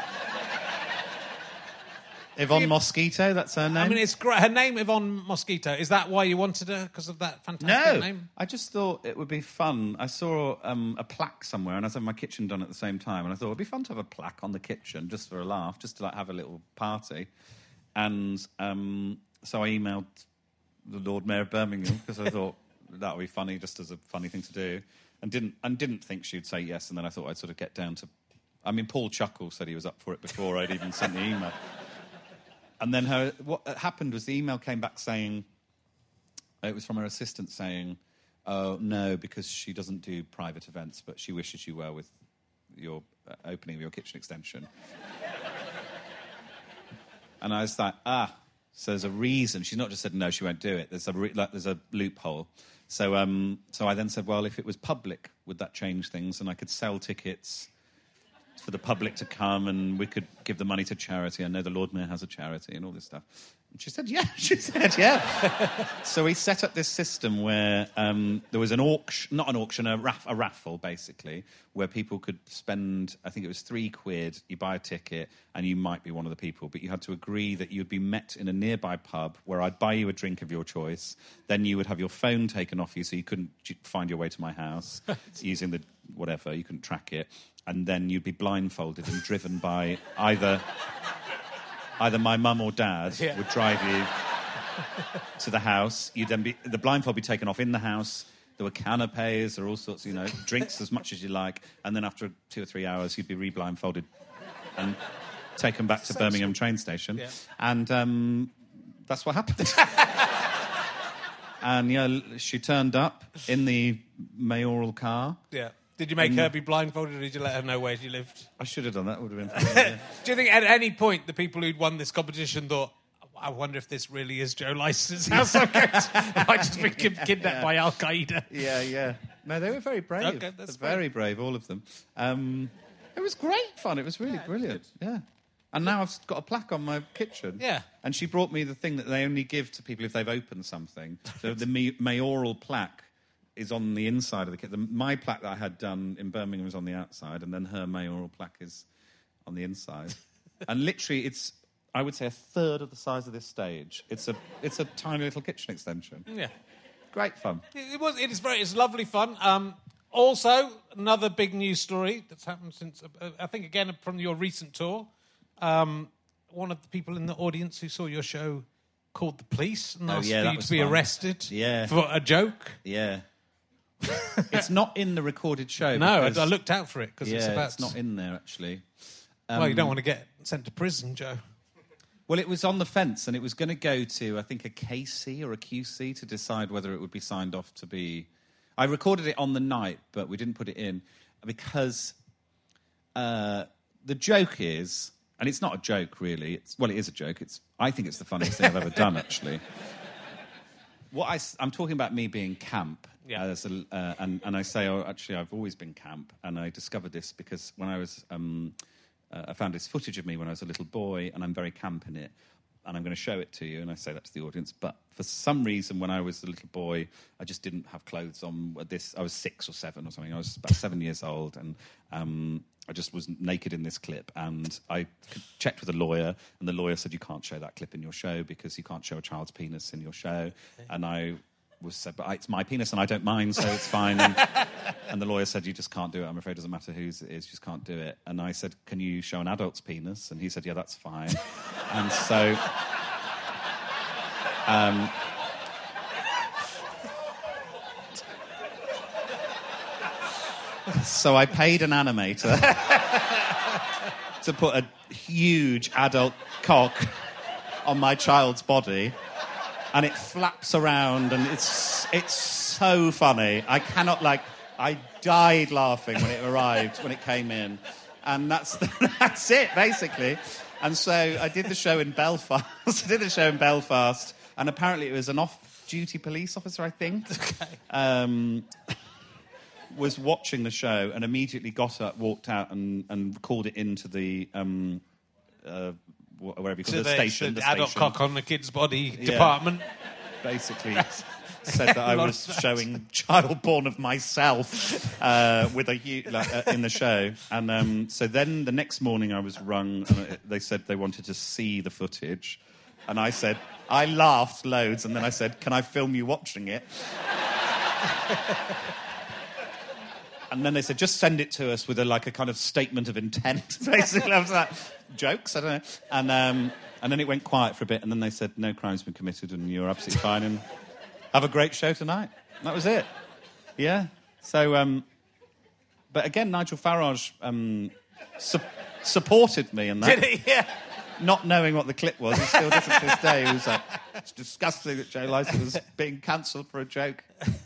Yvonne Mosquito, that's her name. I mean, it's great. Her name, Yvonne Mosquito. Is that why you wanted her? Because of that fantastic no, name? I just thought it would be fun. I saw um, a plaque somewhere, and I was having my kitchen done at the same time, and I thought it would be fun to have a plaque on the kitchen, just for a laugh, just to like have a little party. And um, so I emailed the Lord Mayor of Birmingham, because I thought that would be funny, just as a funny thing to do, and didn't and didn't think she'd say yes, and then I thought I'd sort of get down to... I mean, Paul Chuckle said he was up for it before I'd even sent the email. And then her, what happened was the email came back saying, it was from her assistant saying, oh, no, because she doesn't do private events, but she wishes you well with your uh, opening of your kitchen extension. And I was like, ah, so there's a reason. She's not just said, no, she won't do it. There's a, re- like, there's a loophole. So, um, so I then said, well, if it was public, would that change things? And I could sell tickets for the public to come, and we could give the money to charity. I know the Lord Mayor has a charity and all this stuff. And she said, yeah. She said, yeah. So we set up this system where um, there was an auction, not an auction, a, raff- a raffle, basically, where people could spend, I think it was three quid, you buy a ticket, and you might be one of the people, but you had to agree that you'd be met in a nearby pub where I'd buy you a drink of your choice. Then you would have your phone taken off you so you couldn't find your way to my house using the whatever, you couldn't track it. And then you'd be blindfolded and driven by either either my mum or dad yeah. would drive you to the house. You'd then be the blindfold would be taken off in the house. There were canapes, there were all sorts, you know, drinks as much as you like. And then after two or three hours, you'd be re-blindfolded and taken back to so Birmingham sweet. train station. Yeah. And um, that's what happened. And you know, she turned up in the mayoral car. Yeah. Did you make um, her be blindfolded, or did you let her know where she lived? I should have done that. Would have been fun, yeah. Do you think at any point the people who'd won this competition thought, I wonder if this really is Joe Lycett's house? I might just be kidnapped yeah. by Al Qaeda. Yeah, yeah. No, they were very brave. Okay, that's very brave, all of them. Um, it was great fun. It was really yeah, brilliant. Was yeah. And now I've got a plaque on my kitchen. Yeah. And she brought me the thing that they only give to people if they've opened something. So the me- mayoral plaque is on the inside of the kitchen. My plaque that I had done in Birmingham was on the outside, and then her mayoral plaque is on the inside. And literally, it's, I would say, a third of the size of this stage. It's a it's a tiny little kitchen extension. Yeah. Great fun. It was. It is very. It's lovely fun. Um, also, another big news story that's happened since, uh, I think, again, from your recent tour. Um, one of the people in the audience who saw your show called the police and oh, asked yeah, for you to be fun. arrested yeah. for a joke. Yeah. It's not in the recorded show. No, because, I, I looked out for it because yeah, it's about. It's not in there actually. Um, well, you don't want to get sent to prison, Joe. Well, it was on the fence, and it was going to go to I think a K C or a Q C to decide whether it would be signed off to be. I recorded it on the night, but we didn't put it in because uh, the joke is, and it's not a joke really. It's well, it is a joke. It's I think it's the funniest thing I've ever done actually. What I, I'm talking about me being camp, yeah. as a, uh, and, and I say, oh, actually, I've always been camp, and I discovered this because when I was, um, uh, I found this footage of me when I was a little boy, and I'm very camp in it. and I'm going to show it to you. And I say that to the audience. But for some reason, when I was a little boy, I just didn't have clothes on. This I was six or seven or something. I was about seven years old, and um, I just was naked in this clip. And I checked with a lawyer, and the lawyer said, you can't show that clip in your show because you can't show a child's penis in your show. And I was said, but it's my penis and I don't mind, so it's fine. And, and the lawyer said, you just can't do it. I'm afraid it doesn't matter whose it is, you just can't do it. And I said, can you show an adult's penis? And he said, yeah, that's fine. And so... Um, so I paid an animator to put a huge adult cock on my child's body, and it flaps around, and it's it's so funny. I cannot, like, I died laughing when it arrived, when it came in. And that's that's it, basically. And so I did the show in Belfast. I did the show in Belfast, and apparently it was an off-duty police officer, I think, okay. um, was watching the show and immediately got up, walked out, and, and called it into the... Um, uh, wherever you call it, the station. The, the adult station. cock on the kids' body yeah. department. Basically said that I was showing child porn of myself uh, with a hu- like, uh, in the show. And um, so then the next morning I was rung, and they said they wanted to see the footage. And I said, I laughed loads, and then I said, can I film you watching it? And then they said, just send it to us with a like a kind of statement of intent, basically. I was like, jokes, I don't know. And um, and then it went quiet for a bit, and then they said, no crime's been committed, and you're absolutely fine, and have a great show tonight. And that was it. Yeah. So, um, but again, Nigel Farage um, su- supported me in that. Did he? Yeah. Not knowing what the clip was, he still doesn't to this day. He was like, it's disgusting that Joe Lycett was being cancelled for a joke.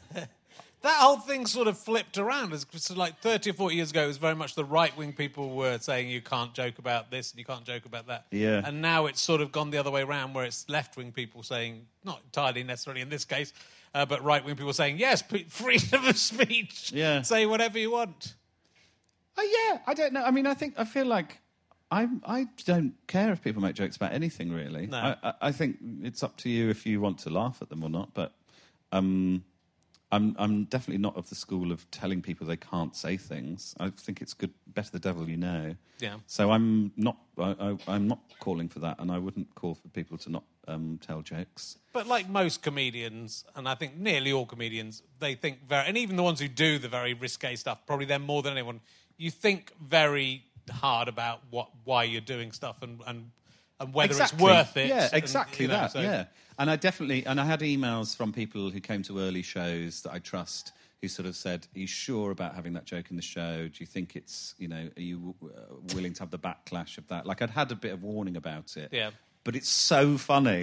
That whole thing sort of flipped around. It's like thirty or forty years ago, it was very much the right-wing people were saying you can't joke about this and you can't joke about that. Yeah. And now it's sort of gone the other way around, where it's left-wing people saying, not entirely necessarily in this case, uh, but right-wing people saying, yes, freedom of speech. Yeah. Say whatever you want. Oh, yeah, I don't know. I mean, I think, I feel like I I don't care if people make jokes about anything, really. No. I, I, I think it's up to you if you want to laugh at them or not, but... Um, I'm I'm definitely not of the school of telling people they can't say things. I think it's good, better the devil you know. Yeah. So I'm not I, I, I'm not calling for that, and I wouldn't call for people to not um, tell jokes. But like most comedians, and I think nearly all comedians, they think very, and even the ones who do the very risque stuff, probably them more than anyone. You think very hard about what why you're doing stuff and and, and whether exactly. it's worth it. Yeah, and, exactly you know, that. so. Yeah. And I definitely, and I had emails from people who came to early shows that I trust, who sort of said, are you sure about having that joke in the show? Do you think it's, you know, are you uh, willing to have the backlash of that? Like, I'd had a bit of warning about it. Yeah. But it's so funny.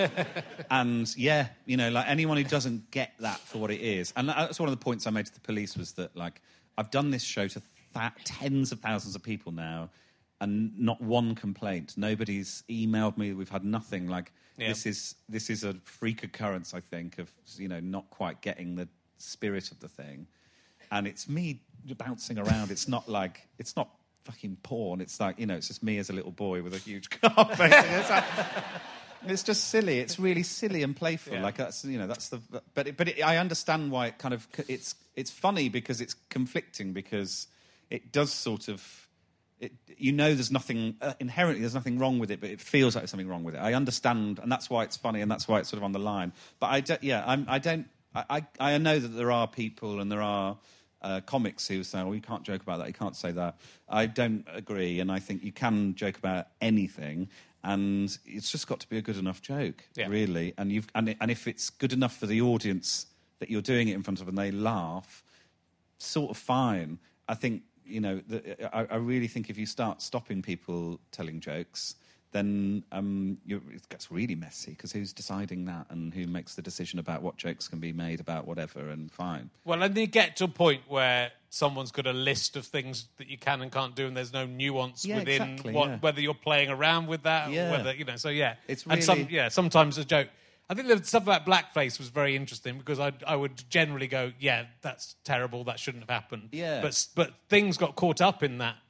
And, yeah, you know, like, anyone who doesn't get that for what it is. And that's one of the points I made to the police was that, like, I've done this show to th- tens of thousands of people now, and not one complaint. Nobody's emailed me. We've had nothing. Like, yeah. this is this is a freak occurrence, I think, of, you know, not quite getting the spirit of the thing. And it's me bouncing around. It's not like, it's not fucking porn. It's like, you know, it's just me as a little boy with a huge car. It's, like, it's just silly. It's really silly and playful. Yeah. Like, that's, you know, that's the... But it, but it, I understand why it kind of... It's, it's funny because it's conflicting, because it does sort of... It, you know, there's nothing uh, inherently. There's nothing wrong with it, but it feels like there's something wrong with it. I understand, and that's why it's funny, and that's why it's sort of on the line. But I, do, yeah, I'm, I don't. I, I, I know that there are people and there are uh, comics who say, "Well, you can't joke about that. You can't say that." I don't agree, and I think you can joke about anything, and it's just got to be a good enough joke, yeah. really. And you've and, it, and if it's good enough for the audience that you're doing it in front of, and they laugh, sort of fine. I think. You know, the, I, I really think if you start stopping people telling jokes, then um, you're, it gets really messy, because who's deciding that, and who makes the decision about what jokes can be made about whatever, and fine. Well, and you get to a point where someone's got a list of things that you can and can't do, and there's no nuance yeah, within exactly, what, yeah. whether you're playing around with that, yeah. or whether, you know, so yeah. It's really... And some, yeah, sometimes a joke... I think the stuff about blackface was very interesting, because I I would generally go, yeah, that's terrible, that shouldn't have happened. Yeah. But but things got caught up in that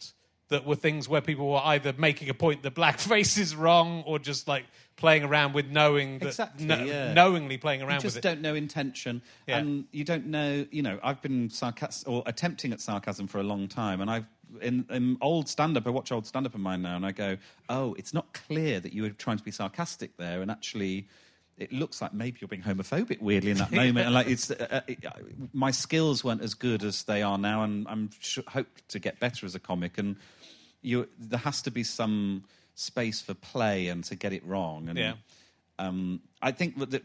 that were things where people were either making a point that blackface is wrong or just like playing around with knowing that exactly, kno- yeah. knowingly playing around you just with it. don't know intention, Yeah. and you don't know. You know, I've been sarcastic or attempting at sarcasm for a long time, and I've in, in old stand-up. I watch old stand-up of mine now, and I go, "Oh, it's not clear that you were trying to be sarcastic there, and actually." It looks like maybe you're being homophobic weirdly in that moment, and like it's uh, it, uh, my skills weren't as good as they are now, and I'm sh- hope to get better as a comic. And you, there has to be some space for play and to get it wrong. And Yeah. um, I think that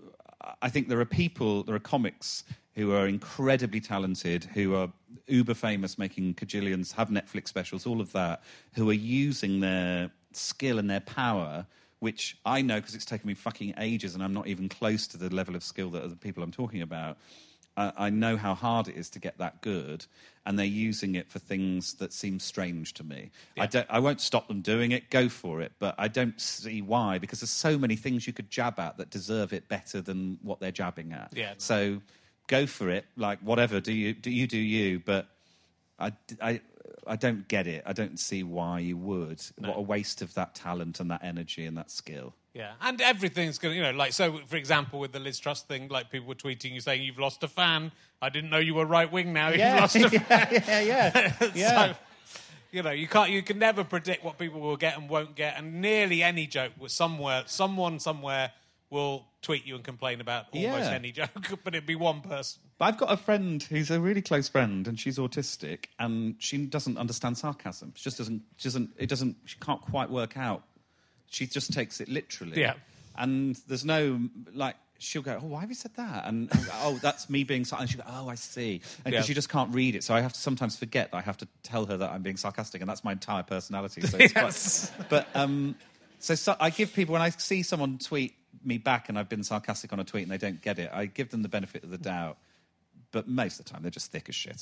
I think there are people, there are comics who are incredibly talented, who are uber famous, making cajillions, have Netflix specials, all of that, who are using their skill and their power. Which I know because it's taken me fucking ages and I'm not even close to the level of skill that other people I'm talking about. I, I know how hard it is to get that good, and they're using it for things that seem strange to me. Yeah. I, don't, I won't stop them doing it, go for it, but I don't see why, because there's so many things you could jab at that deserve it better than what they're jabbing at. Yeah, no. So go for it, like whatever, do you do you, do you but I... I I don't get it. I don't see why you would. No. What a waste of that talent and that energy and that skill. Yeah, and everything's going to, you know, like, so, for example, with the Liz Truss thing, like, people were tweeting you saying, you've lost a fan. I didn't know you were right-wing now. You've lost a fan. yeah, yeah, yeah. So, you know, you can't, you can never predict what people will get and won't get, and nearly any joke was somewhere, someone somewhere will tweet you and complain about almost Yeah. any joke, but it'd be one person. But I've got a friend who's a really close friend, and she's autistic, and she doesn't understand sarcasm. She just doesn't, she doesn't, it doesn't, she can't quite work out. She just takes it literally. Yeah. And there's no, like, she'll go, oh, why have you said that? And, and oh, that's me being sarcastic. And she'll go, oh, I see. And Yeah. she just can't read it. So I have to sometimes forget that I have to tell her that I'm being sarcastic, and that's my entire personality. So it's Yes. quite, but, um, so, so I give people, when I see someone tweet me back and I've been sarcastic on a tweet and they don't get it, I give them the benefit of the doubt. But most of the time, they're just thick as shit.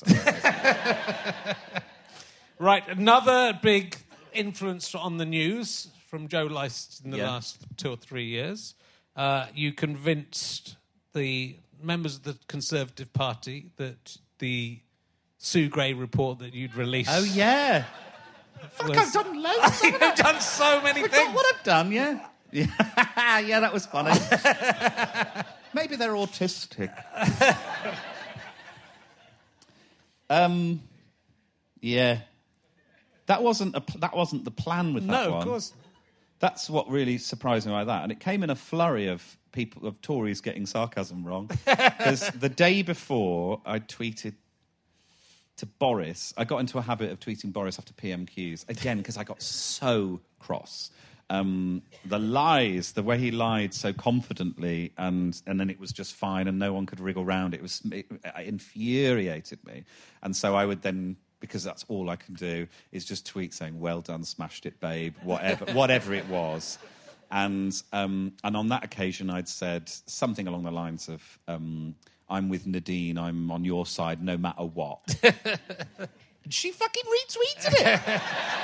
Right, another big influence on the news from Joe Lycett in the Yeah. last two or three years. Uh, you convinced the members of the Conservative Party that the Sue Gray report that you'd released... Oh, yeah. Fuck, was- I've done loads. You've done so many Forgot things. what I've done, yeah. Yeah, yeah, that was funny. Maybe they're autistic. um, yeah, that wasn't a pl- that wasn't the plan with that No, one. of course. That's what really surprised me by that, and it came in a flurry of people of Tories getting sarcasm wrong. Because the day before, I tweeted to Boris. I got into a habit of tweeting Boris after P M Qs again because I got so cross. Um, the lies, the way he lied so confidently, and and then it was just fine, and no one could wriggle round it. It was it, it infuriated me, and so I would then, because that's all I can do, is just tweet saying "Well done, smashed it, babe," whatever whatever it was, and um, and on that occasion I'd said something along the lines of um, "I'm with Nadine, I'm on your side, no matter what." And she fucking retweeted it.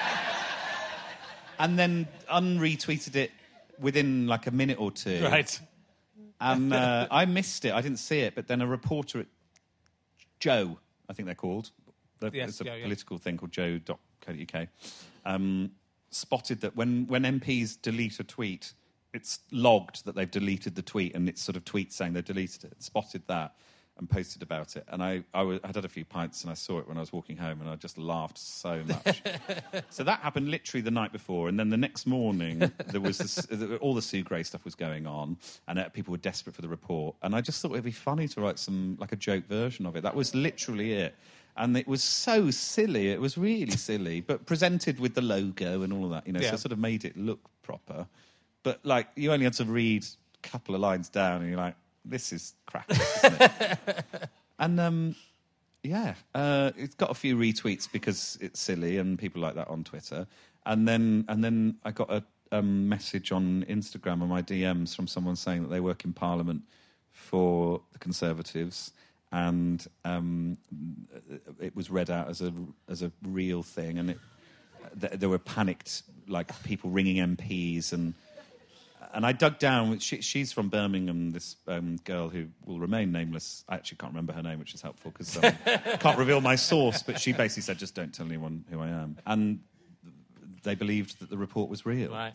And then unretweeted it within like a minute or two. Right. And uh, I missed it. I didn't see it. But then a reporter at Joe, I think they're called. Yes, It's a yeah, yeah. political thing called joe dot co dot uk. Um, spotted that when, when M Ps delete a tweet, it's logged that they've deleted the tweet, and it's sort of tweet saying they've deleted it. Spotted that and posted about it. And I, I was, I'd had a few pints, and I saw it when I was walking home, and I just laughed so much. So that happened literally the night before, and then the next morning there was this, all the Sue Gray stuff was going on, and uh, people were desperate for the report. And I just thought it'd be funny to write some like a joke version of it. That was literally it. And it was so silly. It was really silly, but presented with the logo and all of that, you know, Yeah. so it sort of made it look proper. But like, you only had to read a couple of lines down, and you're like, this is crap, isn't it? And um, yeah, uh, it's got a few retweets because it's silly, and people like that on Twitter. And then and then I got a um, message on Instagram on my D Ms from someone saying that they work in Parliament for the Conservatives, and um, it was read out as a as a real thing, and it, th- there were panicked like people ringing M Ps and. and I dug down. She, she's from Birmingham, this um, girl who will remain nameless. I actually can't remember her name, which is helpful because um, I can't reveal my source, but she basically said, just don't tell anyone who I am. And they believed that the report was real. Right.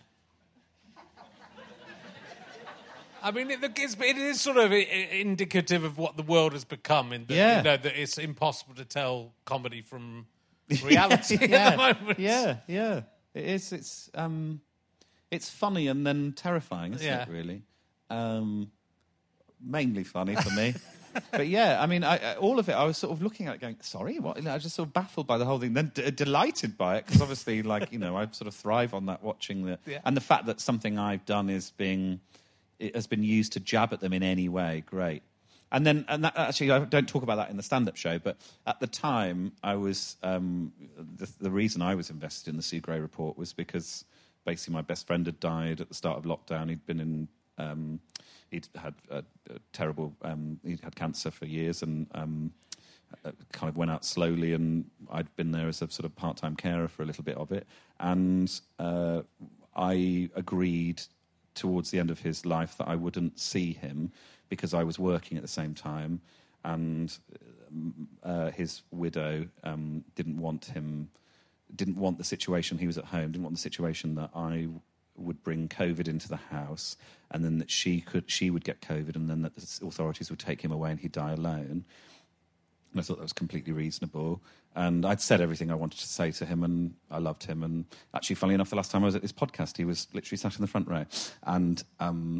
I mean, it, it's, it is sort of indicative of what the world has become. In that, yeah. You know, that it's impossible to tell comedy from reality yeah. at the moment. Yeah, yeah. It is. It's um, it's funny and then terrifying, isn't yeah. it, really? Um, mainly funny for me. But yeah, I mean, I, I, all of it, I was sort of looking at it going, sorry, what? I was just sort of baffled by the whole thing, then d- delighted by it, because obviously, like, you know, I sort of thrive on that, watching the... Yeah. And the fact that something I've done is being... It has been used to jab at them in any way, great. And then, and that, actually, I don't talk about that in the stand-up show, but at the time, I was... Um, the, the reason I was invested in the Sue Gray report was because basically my best friend had died at the start of lockdown. He'd been in... Um, He'd had a, a terrible... Um, he'd had cancer for years and um, kind of went out slowly, and I'd been there as a sort of part-time carer for a little bit of it. And uh, I agreed towards the end of his life that I wouldn't see him because I was working at the same time, and uh, his widow um, didn't want him... didn't want the situation... He was at home, didn't want the situation that I... would bring COVID into the house, and then that she could she would get COVID, and then that the authorities would take him away and he'd die alone. And I thought that was completely reasonable. And I'd said everything I wanted to say to him, and I loved him. And actually, funnily enough, the last time I was at this podcast, he was literally sat in the front row. And um,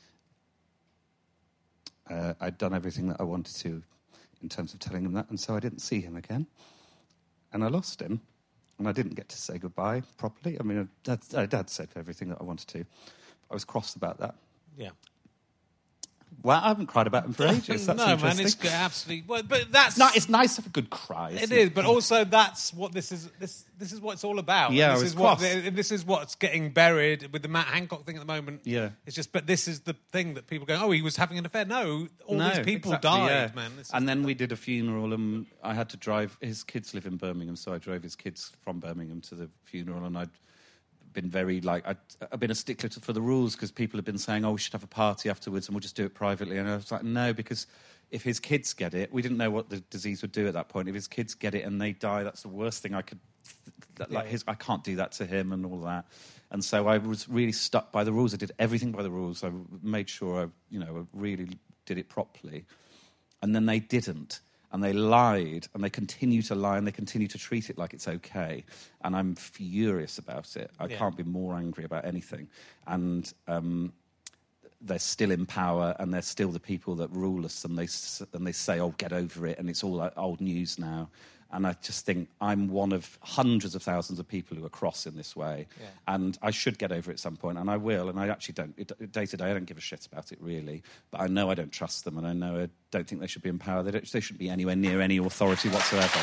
uh, I'd done everything that I wanted to in terms of telling him that, and so I didn't see him again. And I lost him. And I didn't get to say goodbye properly. I mean, Dad, Dad said everything that I wanted to. I was cross about that. Yeah. Well, I haven't cried about him for ages. That's no, interesting. man, it's good, absolutely. Well, but that's it's, not, it's nice to have a good cry. It isn't is, but also that's what this is. This this is what it's all about. Yeah, and this I was is what cross. this is what's getting buried with the Matt Hancock thing at the moment. Yeah, it's just. But this is the thing that people go, oh, he was having an affair. No, all no, these people exactly, died, yeah. man. This and then we did a funeral, and I had to drive. His kids live in Birmingham, so I drove his kids from Birmingham to the funeral, and I'd been very like I'd, I've been a stickler to, for the rules, because people have been saying, oh, we should have a party afterwards and we'll just do it privately, and I was like, no, because if his kids get it, we didn't know what the disease would do at that point. If his kids get it and they die, that's the worst thing I could like yeah. his I can't do that to him and all that. And so I was really stuck by the rules. I did everything by the rules. I made sure I you know I really did it properly, and then they didn't. And they lied, and they continue to lie, and they continue to treat it like it's okay. And I'm furious about it. I yeah. can't be more angry about anything. And um, they're still in power, and they're still the people that rule us, and they and they say, oh, get over it, and it's all like old news now. And I just think I'm one of hundreds of thousands of people who are cross in this way. Yeah. And I should get over it at some point, and I will. And I actually don't, day to day, I don't give a shit about it, really. But I know I don't trust them, and I know I don't think they should be in power. They, don't, they shouldn't be anywhere near any authority whatsoever.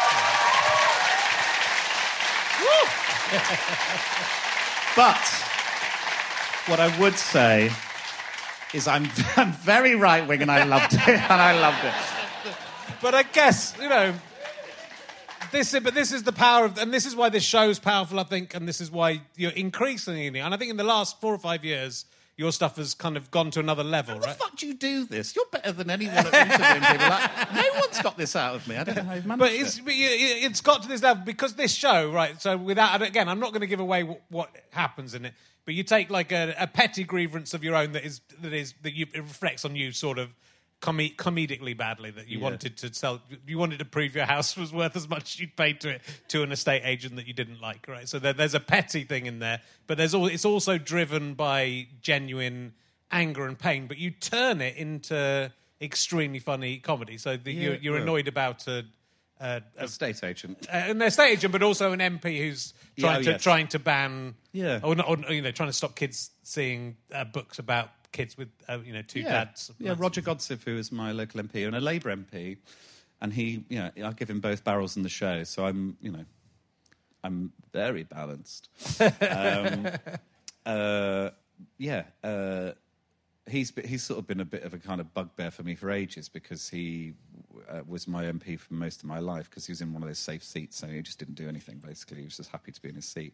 But what I would say is I'm, I'm very right-wing, and I loved it, and I loved it. But I guess, you know... This is, but this is the power of, and this is why this show's powerful, I think, and this is why you're increasingly, and I think in the last four or five years, your stuff has kind of gone to another level, How right? the fuck do you do this? You're better than anyone at interviewing people. Like, no one's got this out of me. I don't know how you've managed But it's, it. but you- it's got to this level because this show, right? So without, again, I'm not going to give away what, what happens in it, but you take like a, a petty grievance of your own that is that is that you, it reflects on you, sort of. Com- comedically badly that you Yeah. wanted to sell, you wanted to prove your house was worth as much as you'd paid to it to an estate agent that you didn't like, right? So there, there's a petty thing in there, but there's all, it's also driven by genuine anger and pain. But you turn it into extremely funny comedy. So the, Yeah, you're, you're well. annoyed about a, a, a, Estate agent. an estate agent, but also an M P who's Yeah, trying oh, to yes. trying to ban, Yeah. or, not, or you know, trying to stop kids seeing uh, books about kids with uh, you know two yeah. dads. Yeah, Roger Godsiff, who is my local M P and a Labour M P, and he, you know, I give him both barrels in the show, so I'm, you know, I'm very balanced. um, uh, yeah, uh, he's he's sort of been a bit of a kind of bugbear for me for ages because he uh, was my M P for most of my life because he was in one of those safe seats, so he just didn't do anything. Basically, he was just happy to be in his seat.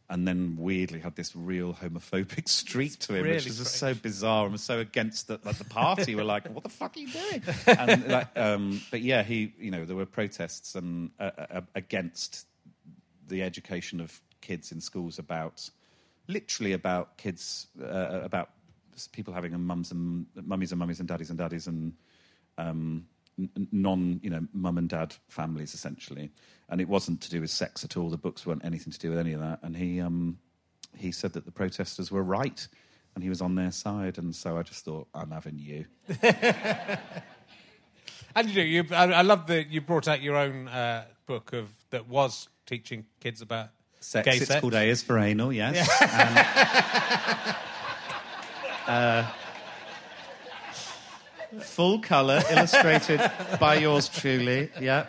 and then weirdly had this real homophobic streak to him, really which was just strange. so bizarre and was so against the, like, the party. We're like, what the fuck are you doing? And, like, um, but yeah, he, you know, there were protests and uh, uh, against the education of kids in schools about, literally about kids, uh, about people having a mums and mummies and mummies and daddies and daddies and um, n- non, you know, mum and dad families essentially. And it wasn't to do with sex at all. The books weren't anything to do with any of that. And he um, he said that the protesters were right, and he was on their side. And so I just thought, I'm having you. And you know, you, I, I love that you brought out your own uh, book of that was teaching kids about Sex. gay It's sex. called A is for anal, yes. And, uh, full colour, illustrated by yours truly. Yeah.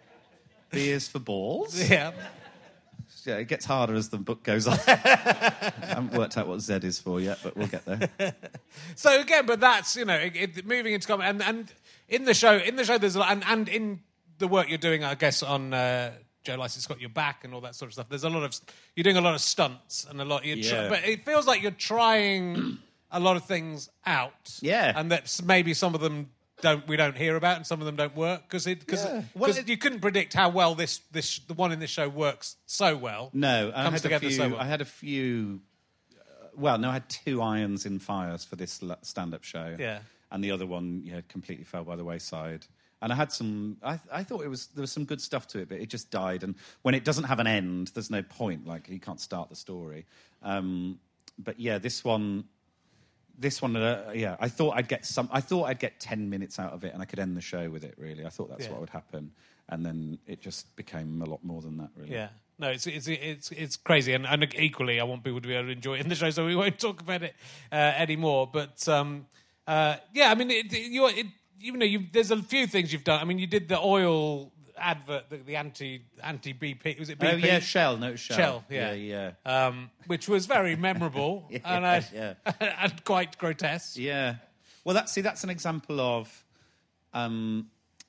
B is for balls. Yeah. Yeah, it gets harder as the book goes on. I haven't worked out what Z is for yet, but we'll get there. So again, but that's, you know, it, it, moving into comedy, and, and in the show, in the show, there's a lot, and, and in the work you're doing, I guess, on uh, Joe Lycett's Got Your Back and all that sort of stuff. There's a lot of you're doing a lot of stunts and a lot. You're Yeah. tr- but it feels like you're trying a lot of things out. Yeah. and that maybe some of them don't we don't hear about, and some of them don't work because it because Yeah. Well, it- you couldn't predict how well this this the one in this show works so well. No, I comes had a together few. so well. I had a few. Uh, well, no, I had two irons in fires for this l- stand-up show. Yeah. and the other one, yeah, completely fell by the wayside. And I had some. I, I thought it was there was some good stuff to it, but it just died. And when it doesn't have an end, there's no point. Like you can't start the story. Um, but yeah, this one. This one, uh, yeah, I thought I'd get some. I thought I'd get ten minutes out of it, and I could end the show with it. Really, I thought that's Yeah. what would happen, and then it just became a lot more than that. Really, Yeah. No, it's it's it's it's crazy, and, and equally, I want people to be able to enjoy it in the show, so we won't talk about it uh, anymore. But um, uh, yeah, I mean, it, you it, you know, you there's a few things you've done. I mean, you did the oil advert, the, the anti anti B P. Was it B P? Oh yeah, Shell. No, Shell. Shell, yeah, yeah, yeah. Um, which was very memorable Yeah, and, I, yeah. and quite grotesque. Yeah. Well, that's see, that's an example of um,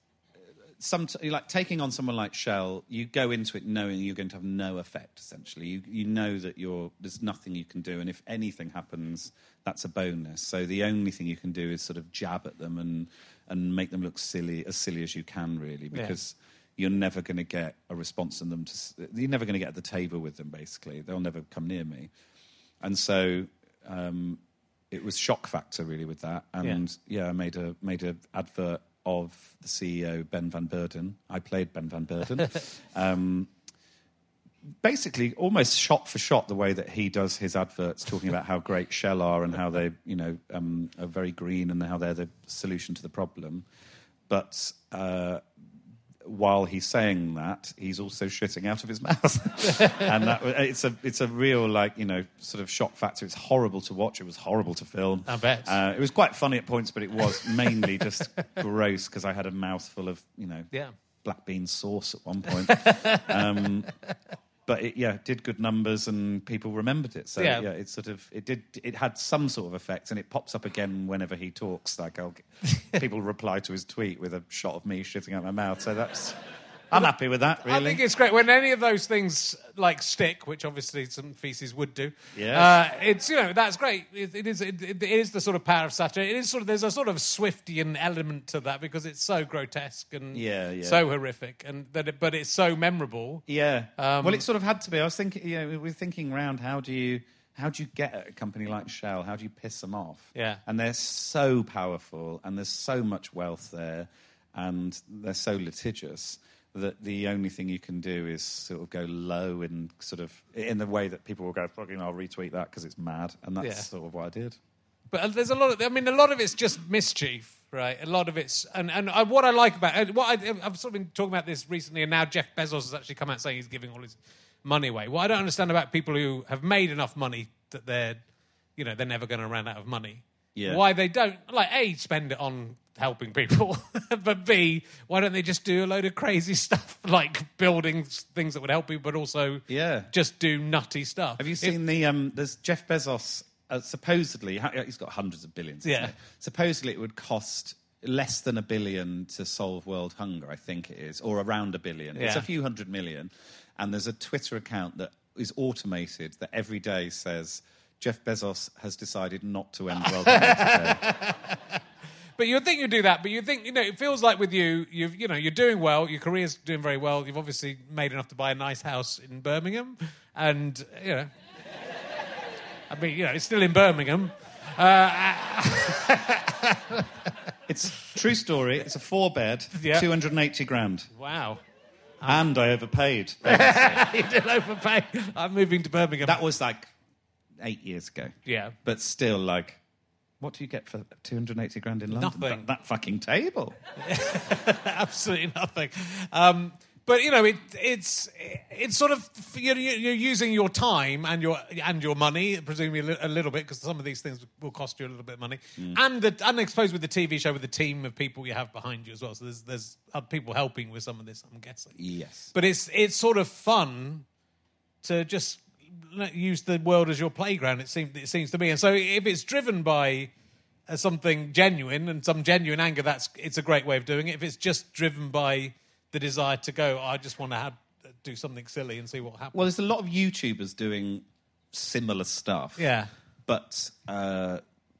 some like taking on someone like Shell. You go into it knowing you're going to have no effect. Essentially, you you know that you're there's nothing you can do, and if anything happens, that's a bonus. So the only thing you can do is sort of jab at them and and make them look silly, as silly as you can, really, because. Yeah. You're never going to get a response from them. To, you're never going to get at the table with them, basically. They'll never come near me. And so um, it was shock factor, really, with that. And, yeah, yeah I made a made a advert of the C E O, Ben Van Beurden. I played Ben Van Beurden. um, basically, almost shot for shot, the way that he does his adverts, talking about how great Shell are and how they, you know, um, are very green and how they're the solution to the problem. But... Uh, while he's saying that, he's also shitting out of his mouth, and that, it's a it's a real like you know sort of shock factor. It's horrible to watch. It was horrible to film. I bet uh, it was quite funny at points, but it was mainly just gross because I had a mouthful of you know yeah. black bean sauce at one point. um, but it, yeah, it did good numbers and people remembered it. So yeah. yeah, it sort of it did it had some sort of effect, and it pops up again whenever he talks. Like I'll, people reply to his tweet with a shot of me shitting out my mouth. So that's I'm happy with that. Really, I think it's great when any of those things like stick, which obviously some feces would do. Yeah, uh, it's you know that's great. It, it is it, it is the sort of power of satire. It is sort of there's a sort of Swiftian element to that because it's so grotesque and yeah, yeah. so horrific, and that it, but it's so memorable. Yeah. Um, well, it sort of had to be. I was thinking, you know, we we're thinking around how do you how do you get at a company like Shell? How do you piss them off? Yeah. And they're so powerful, and there's so much wealth there, and they're so litigious that the only thing you can do is sort of go low and sort of in the way that people will go, fucking, I'll retweet that because it's mad, and that's Yeah. sort of what I did. But there's a lot of, I mean, a lot of it's just mischief, right? A lot of it's, and, and I, what I like about it, what I, I've sort of been talking about this recently, and now Jeff Bezos has actually come out saying he's giving all his money away. What I don't understand about people who have made enough money that they're, you know, they're never going to run out of money. Yeah. Why they don't, like, A, spend it on helping people, but B, why don't they just do a load of crazy stuff, like building things that would help people, but also Yeah. just do nutty stuff. Have you If- seen the, um, there's Jeff Bezos, uh, supposedly, he's got hundreds of billions. Yeah. Supposedly it would cost less than a billion to solve world hunger, I think it is, or around a billion. It's Yeah. a few hundred million. And there's a Twitter account that is automated that every day says Jeff Bezos has decided not to end world hunger today. But you'd think you'd do that, but you think, you know, it feels like with you, you've, you know, you're doing well, your career's doing very well, you've obviously made enough to buy a nice house in Birmingham, and, you know, I mean, you know, it's still in Birmingham. Uh, it's true story, it's a four-bed, yeah. two hundred eighty grand. Wow. And I overpaid. You did overpay. I'm moving to Birmingham. That was like eight years ago. Yeah. But still, like, what do you get for two hundred eighty grand in London? Nothing. That, that fucking table. Absolutely nothing. Um, but you know, it, it's it's sort of you're, you're using your time and your and your money, presumably a, li- a little bit, because some of these things will cost you a little bit of money, mm. and the, and exposed with the T V show with the team of people you have behind you as well. So there's there's other people helping with some of this, I'm guessing. Yes. But it's it's sort of fun to just use the world as your playground. It seems it seems to me, and so if it's driven by uh, something genuine and some genuine anger, that's it's a great way of doing it. If it's just driven by the desire to go, oh, I just want to have, do something silly and see what happens. Well, there's a lot of YouTubers doing similar stuff. Yeah, but uh,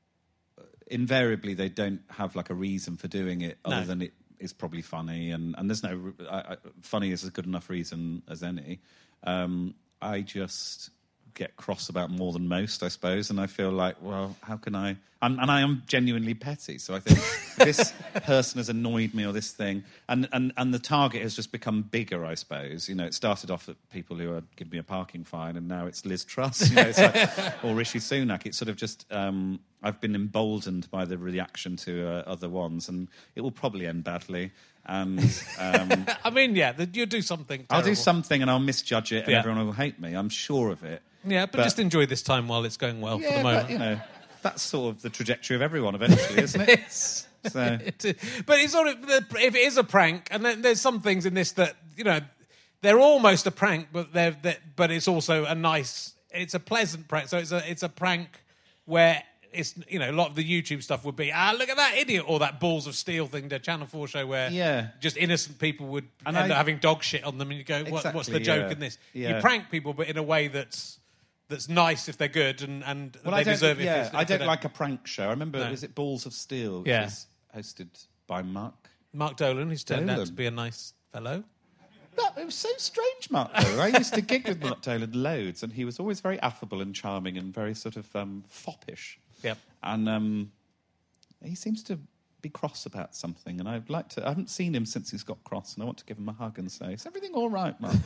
invariably they don't have like a reason for doing it other no. than it is probably funny, and and there's no I, I, funny is a good enough reason as any. Um, I just get cross about more than most, I suppose, and I feel like, well, how can I... I'm, and I am genuinely petty, so I think this person has annoyed me or this thing, and, and, and the target has just become bigger, I suppose. You know, it started off at people who are giving me a parking fine, and now it's Liz Truss, you know, it's like, or Rishi Sunak. It's sort of just... Um, I've been emboldened by the reaction to uh, other ones, and it will probably end badly. And um, I mean, yeah, the, you do something terrible. I'll do something and I'll misjudge it, and yeah. everyone will hate me. I'm sure of it. Yeah, but, but just enjoy this time while it's going well yeah, for the moment. But, you know, that's sort of the trajectory of everyone eventually, isn't it? It's, so. it is. But it's sort of, if it is a prank, and then there's some things in this that, you know, they're almost a prank, but they're, they're but it's also a nice, it's a pleasant prank. So it's a it's a prank where it's, you know, a lot of the YouTube stuff would be, ah, look at that idiot, or that Balls of Steel thing, the Channel four show where yeah. just innocent people would and end I, up having dog shit on them, and you go, what, exactly, what's the joke yeah. in this? Yeah. You prank people, but in a way that's that's nice if they're good, and, and well, they I don't, deserve it. Yeah, if I don't don't. like a prank show. I remember, No. was it Balls of Steel, which Yeah. was hosted by Mark? Mark Dolan, who's turned Dolan. out to be a nice fellow. That, it was so strange, Mark Dolan. I used to gig with Mark Dolan loads, and he was always very affable and charming and very sort of um, foppish. Yep. And um, he seems to be cross about something, and I'd like to... I haven't seen him since he's got cross, and I want to give him a hug and say, is everything all right, Mark?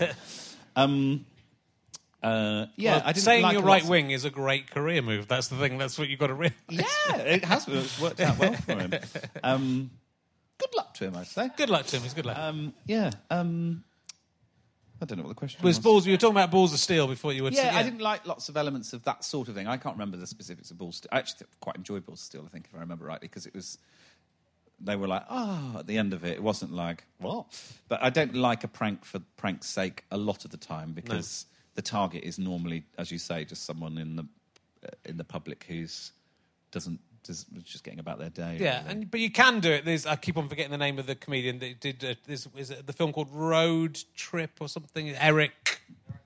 um, uh, yeah, well, I didn't saying like you're a right lot- wing is a great career move. That's the thing. That's what you've got to realise. Yeah, it has. It's worked out well for him. Um, good luck to him, I'd say. Good luck to him. He's good luck. Um, yeah. Um, I don't know what the question was was. balls. You were talking about Balls of Steel before you were. Yeah, I didn't like lots of elements of that sort of thing. I can't remember the specifics of Balls of Steel. I actually quite enjoyed Balls of Steel, I think, if I remember rightly, because it was... They were like, oh, at the end of it. It wasn't like, what? But I don't like a prank for prank's sake a lot of the time, because no. the target is normally, as you say, just someone in the uh, in the public who's doesn't just, just getting about their day. Yeah, really. and but you can do it. There's, I keep on forgetting the name of the comedian that did. Uh, this is it the film called Road Trip or something. Eric.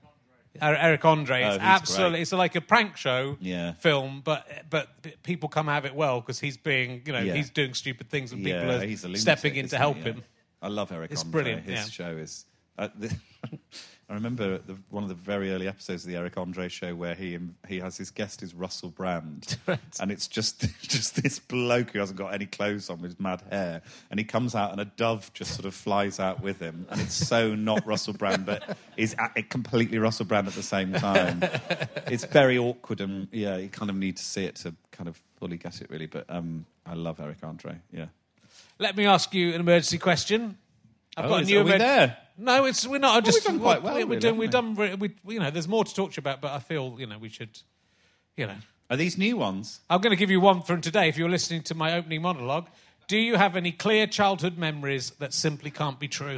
Eric Andre. It's oh, absolutely. Great. It's like a prank show yeah. film, but but people come out of it well because he's being, you know, yeah. he's doing stupid things and yeah, people are he's a lunatic, stepping in to help he? Yeah. him. I love Eric It's Andre. brilliant. His yeah. show is. Uh, the, I remember the, one of the very early episodes of the Eric Andre show where he he has his guest is Russell Brand, right. and it's just just this bloke who hasn't got any clothes on with his mad hair, and he comes out and a dove just sort of flies out with him, and it's so not Russell Brand, but is at, completely Russell Brand at the same time. It's very awkward, and yeah, you kind of need to see it to kind of fully get it, really. But um, I love Eric Andre. Yeah. Let me ask you an emergency question. I've oh, got a is, new are we emer- there? No, it's we're not. I just we've done quite well. We're, Really, doing. We've we? done. We, you know, there's more to talk to you about, but I feel you know we should. You know, are these new ones? I'm going to give you one from today. If you're listening to my opening monologue, do you have any clear childhood memories that simply can't be true?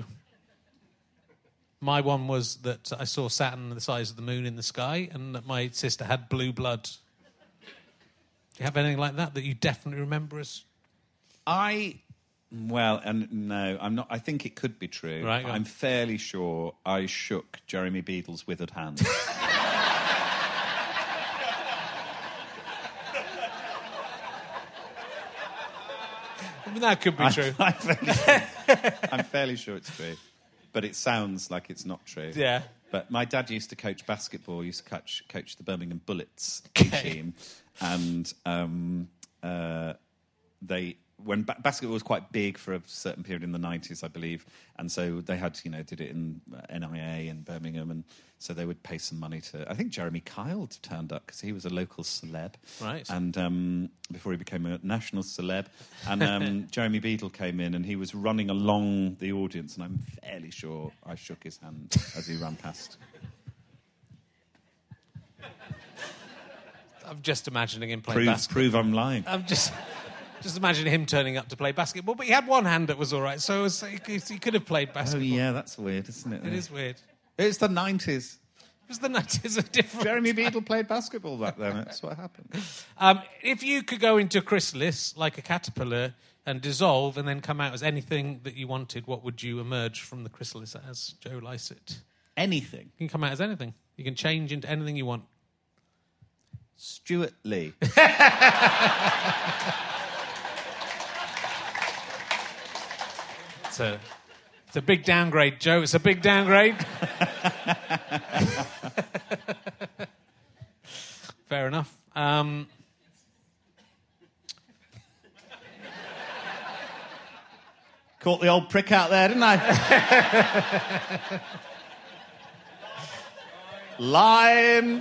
My one was that I saw Saturn the size of the moon in the sky, and that my sister had blue blood. Do you have anything like that that you definitely remember as? I. Well, and no, I'm not. I think it could be true. Right, I'm fairly sure I shook Jeremy Beadle's withered hand. That could be I'm, true. I'm fairly, sure, I'm fairly sure it's true, but it sounds like it's not true. Yeah. But my dad used to coach basketball. He used to coach coach the Birmingham Bullets Okay. team, and um, uh, they when ba- basketball was quite big for a certain period in the nineties, I believe, and so they had you know did it in N I A in Birmingham, and so they would pay some money to. I think Jeremy Kyle turned up because he was a local celeb, Right. And um, before he became a national celeb, and um, Jeremy Beadle came in, and he was running along the audience, and I'm fairly sure I shook his hand as he ran past. I'm just imagining him playing Prove, basketball. prove I'm lying. I'm just... Just imagine him turning up to play basketball, but he had one hand that was all right, so it was, he, he could have played Oh basketball. yeah, that's weird, isn't it? It is weird. It's the nineties. It was the nineties of different. Jeremy Beadle played basketball back then. That's what happened. Um, if you could go into a chrysalis like a caterpillar and dissolve and then come out as anything that you wanted, what would you emerge from the chrysalis as, Joe Lycett? Anything. You can come out as anything. You can change into anything you want. Stuart Lee. It's a, it's a big downgrade, Joe. It's a big downgrade. Fair enough. Um, Caught the old prick out there, didn't I? Line.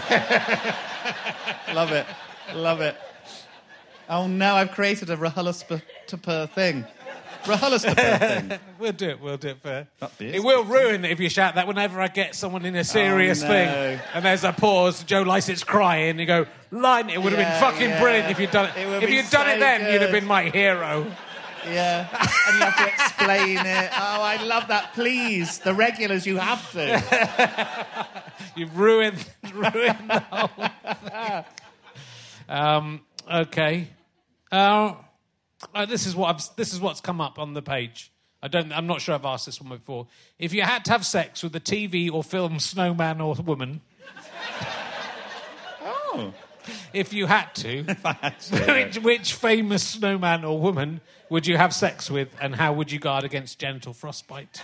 Love it. Love it. Oh no, I've created a RHLSTP thing. RHLSTP thing. We'll do it. We'll do it for. That bit. It will ruin it if you shout that whenever I get someone in a serious Oh, no. thing and there's a pause. Joe Lycett's crying. You go line. It would have Yeah, been fucking yeah. brilliant if you'd done it. It would if be you'd done so it then, you'd have good. been my hero. Yeah. And you have to explain it. Oh, I love that. Please, the regulars, you have to. You've ruined, ruined the whole thing. Um, okay. Uh, uh, this is what I've, this is what's come up on the page. I don't. I'm not sure I've asked this one before. If you had to have sex with a T V or film snowman or woman, Oh. if you had to, If I had to. which, which famous snowman or woman would you have sex with, and how would you guard against genital frostbite?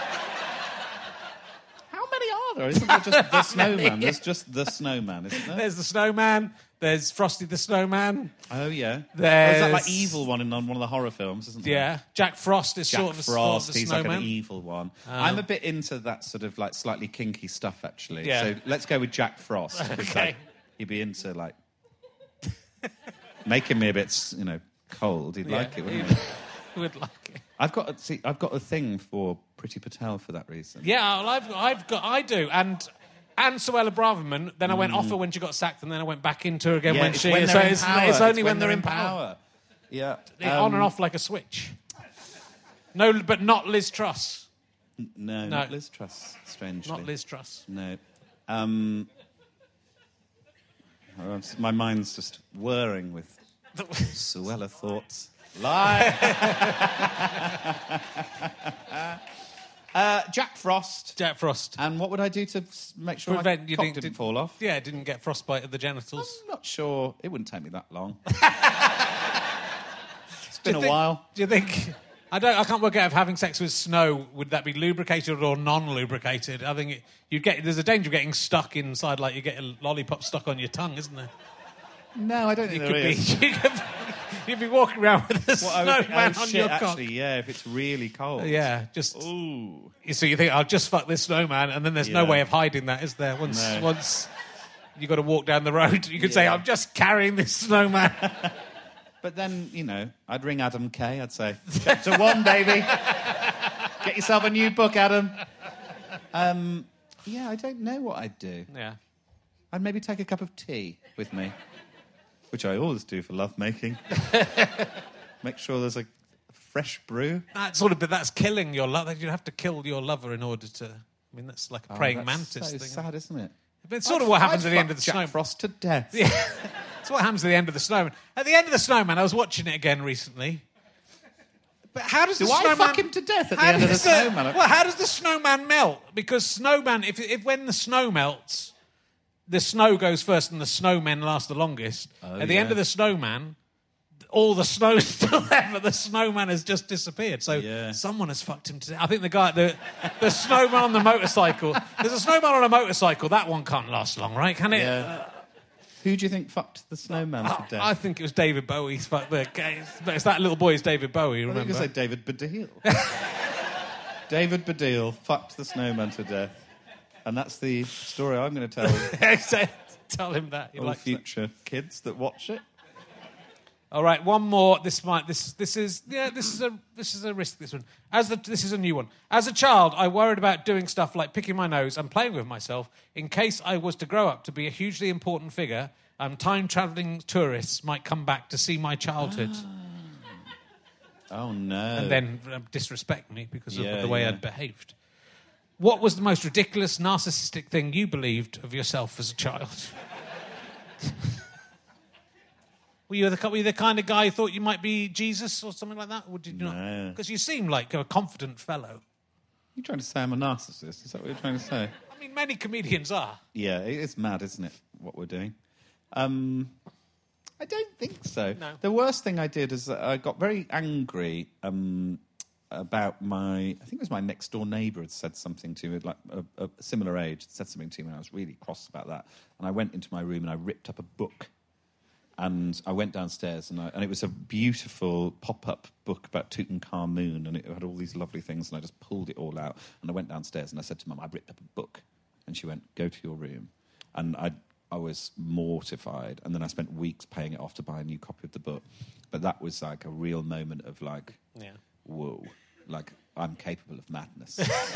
How many are there? Isn't there just the snowman? There's just the snowman, isn't there? There's the snowman. There's Frosty the Snowman. Oh, yeah. There's- Oh, is that like evil one in on one of the horror films, isn't there? Yeah, Jack Frost is Jack sort of a, Frost, sort of a he's snowman. like an evil one. I'm a bit into that sort of like slightly kinky stuff, actually. Yeah. So let's go with Jack Frost. 'cause, Okay. like, he'd be into like making me a bit, you know, cold. He'd Yeah, like it, wouldn't he he? would like it. I've got a, see, I've got a thing for Priti Patel for that reason. Yeah, well, I've, I've got, I do, and and Suella Braverman. Then I went off her when she got sacked, and then I went back into her again Yeah, when it's she. when so they're in it's, power. it's only It's when, they're in power, Yeah. They're on and Um, off like a switch. No, but not Liz Truss. No, No. not Liz Truss, strangely. Not Liz Truss. No. Um, oh, my mind's just whirring with Suella thoughts. Lie. uh, Jack Frost. Jack Frost. And what would I do to s- make sure Prevent my you cock didn't- didn't did- fall off? Yeah, didn't get frostbite of the genitals. I'm not sure. It wouldn't take me that long. It's Do you been a think- while. Do you think? I don't. I can't work out if having sex with snow would that be lubricated or non-lubricated. I think it, you'd get. There's a danger of getting stuck inside, like you get a lollipop stuck on your tongue, isn't there? No, I don't You think could there be. is. You could, you'd be walking around with a What, I would- snowman oh, on shit, your cock. actually, yeah, if it's really cold. Yeah, just. Ooh. So you think I'll just fuck this snowman, and then there's no Yeah. way of hiding that, is there? Once, No. once you got to walk down the road, you could say, Yeah. "I'm just carrying this snowman." But then, you know, I'd ring Adam Kay. I'd say, chapter one, baby. Get yourself a new book, Adam. Um, yeah, I don't know what I'd do. Yeah. I'd maybe take a cup of tea with me, which I always do for lovemaking. Make sure there's a fresh brew. That sort of, but that's killing your lover. You'd have to kill your lover in order to. I mean, that's like a praying Oh, that's mantis so thing. sad, isn't it? But it's sort of I'd- what happens I'd at the end fuck of the Jack snow. Frost to death. Yeah. It's what happens at the end of the snowman. At the end of the snowman, I was watching it again recently. But how does Do the I snowman fuck him to death at the how end of the does snowman? Well, how does the snowman melt? Because snowman, if, if when the snow melts, the snow goes first and the snowmen last the longest. Oh, at the yeah. end of the snowman, all the snow's still there, but the snowman has just disappeared. So Yeah. someone has fucked him to death. I think the guy, the the snowman on the motorcycle. There's a snowman on a motorcycle. That one can't last long, right? Can it? Yeah. Who do you think fucked the snowman to death? I think it was David Bowie's fuck the But it's that little boy is David Bowie, I think remember? you say David Baddiel. David Baddiel fucked the snowman to death. And that's the story I'm going to tell Tell him that. He all likes future that. kids that watch it. All right, one more. This might. This. This is. Yeah. This is a. This is a risk. This one. As the. This is a new one. As a child, I worried about doing stuff like picking my nose and playing with myself in case I was to grow up to be a hugely important figure. Um, time traveling tourists might come back to see my childhood Oh, no. and then um, disrespect me because of Yeah, the way yeah. I'd behaved. What was the most ridiculous, narcissistic thing you believed of yourself as a child? Were you the were you the kind of guy who thought you might be Jesus or something like that? Or did you not? No. Because you seem like a confident fellow. You trying to say I'm a narcissist? Is that what you're trying to say? I mean, many comedians are. Yeah, it is mad, isn't it, what we're doing? Um, I don't think so. No. The worst thing I did is that I got very angry um, about my... I think it was my next-door neighbour had said something to me, like a, a similar age, had said something to me, and I was really cross about that. And I went into my room and I ripped up a book. And I went downstairs, and, I, and it was a beautiful pop-up book about Tutankhamun, and it had all these lovely things, and I just pulled it all out. And I went downstairs, and I said to Mum, I ripped up a book. And she went, go to your room. And I I was mortified, and then I spent weeks paying it off to buy a new copy of the book. But that was like a real moment of like, Yeah. whoa, like I'm capable of madness.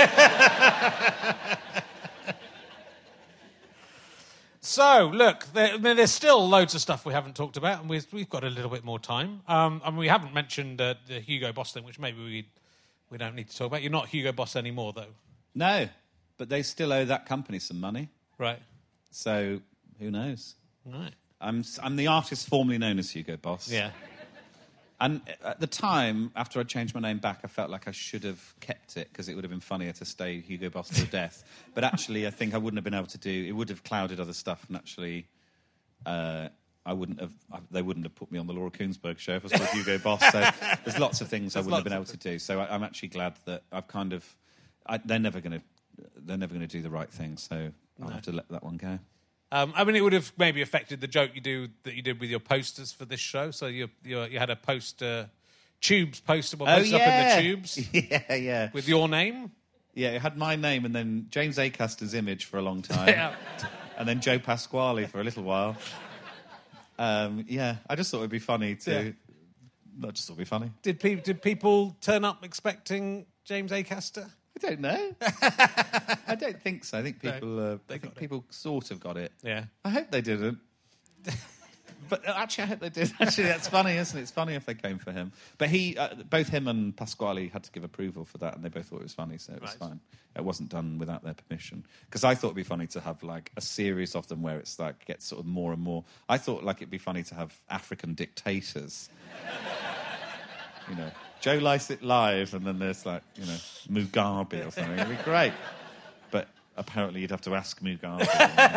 So, look, there, I mean, there's still loads of stuff we haven't talked about, and we've, we've got a little bit more time. Um, and we haven't mentioned uh, the Hugo Boss thing, which maybe we we don't need to talk about. You're not Hugo Boss anymore, though. No, but they still owe that company some money. Right. So who knows? Right. I'm I'm the artist formerly known as Hugo Boss. Yeah. And at the time, after I changed my name back, I felt like I should have kept it because it would have been funnier to stay Hugo Boss till death. But actually, I think I wouldn't have been able to do... It would have clouded other stuff, and actually, uh, I wouldn't have... I, they wouldn't have put me on the Laura Koonsberg show if I was called Hugo Boss. So there's lots of things There's I wouldn't have been able lots to do. So I, I'm actually glad that I've kind of... I, they're never going to... They're never going to do the right thing, so I'll have to let that one go. Um, I mean, it would have maybe affected the joke you do that you did with your posters for this show. So you you, you had a poster, Tubes poster, well, Oh, posted yeah. up in the Tubes Yeah, yeah. with your name. Yeah, it had my name and then James Acaster's image for a long time. Yeah. And then Joe Pasquale for a little while. Um, yeah, I just thought it would be funny to... Yeah. I just thought it would be funny. Did, pe- did people turn up expecting James Acaster? I don't know. I don't think so. I think people. No, uh, they I think got it. people sort of got it. Yeah. I hope they didn't. But uh, actually, I hope they did. Actually, that's funny, isn't it? It's funny if they came for him. But he, uh, both him and Pasquale had to give approval for that, and they both thought it was funny, so it was Right. fine. It wasn't done without their permission. Because I thought it'd be funny to have like a series of them where it's like gets sort of more and more. I thought like it'd be funny to have African dictators. You know, Joe Lycett live, and then there's like, you know, Mugabe or something. It'd be great. But apparently you'd have to ask Mugabe.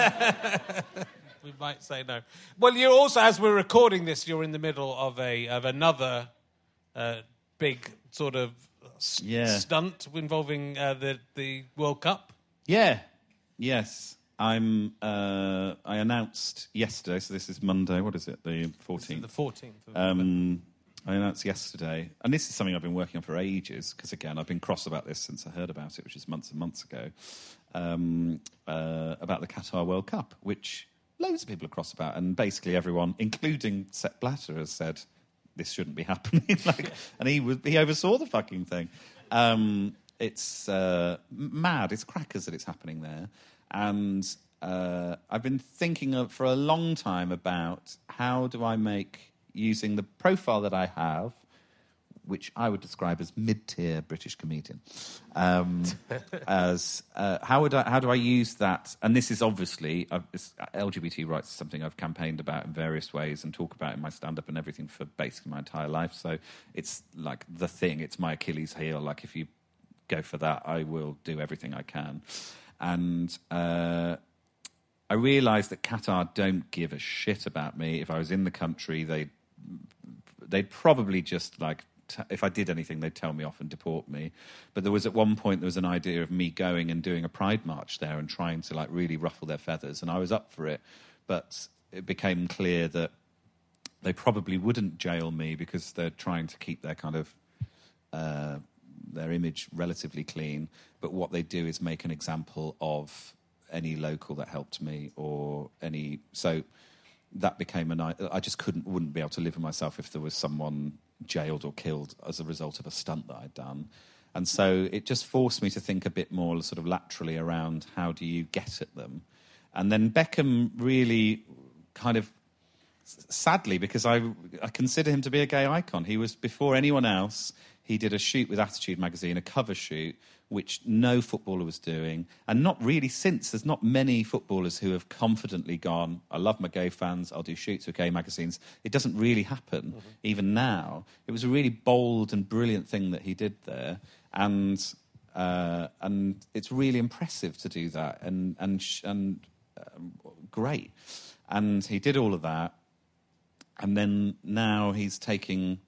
We might say no. Well, you also, as we're recording this, you're in the middle of a of another uh, big sort of s- Yeah. stunt involving uh, the the World Cup. Yeah. Yes. I'm. Uh, I announced yesterday, so this is Monday. What is it? The fourteenth. The fourteenth. Um, I announced yesterday, and this is something I've been working on for ages, because, again, I've been cross about this since I heard about it, which is months and months ago, um, uh, about the Qatar World Cup, which loads of people are cross about, and basically everyone, including Sepp Blatter, has said, this shouldn't be happening. like, and he was, he oversaw the fucking thing. Um, it's uh, mad. It's crackers that it's happening there. And uh, I've been thinking of, for a long time about how do I make... using the profile that I have, which I would describe as mid-tier British comedian, um, as uh, how would I, how do I use that? And this is obviously uh, it's, L G B T rights is something I've campaigned about in various ways and talk about in my stand-up and everything for basically my entire life. So it's like the thing. It's my Achilles heel. Like if you go for that, I will do everything I can. And uh, I realised that Qatar don't give a shit about me. If I was in the country, they they'd probably just like, t- if I did anything, they'd tell me off and deport me. But there was at one point, there was an idea of me going and doing a pride march there and trying to like really ruffle their feathers. And I was up for it. But it became clear that they probably wouldn't jail me because they're trying to keep their kind of, uh, their image relatively clean. But what they do is make an example of any local that helped me or any... So that became an... I just couldn't, wouldn't be able to live with myself if there was someone jailed or killed as a result of a stunt that I'd done. And so it just forced me to think a bit more sort of laterally around how do you get at them. And then Beckham really kind of... Sadly, because I, I consider him to be a gay icon. He was, before anyone else, he did a shoot with Attitude magazine, a cover shoot, which no footballer was doing. And not really since. There's not many footballers who have confidently gone, I love my gay fans, I'll do shoots with gay magazines. It doesn't really happen, mm-hmm. even now. It was a really bold and brilliant thing that he did there. And uh, and it's really impressive to do that. And, and, and um, great. And he did all of that. And then now he's taking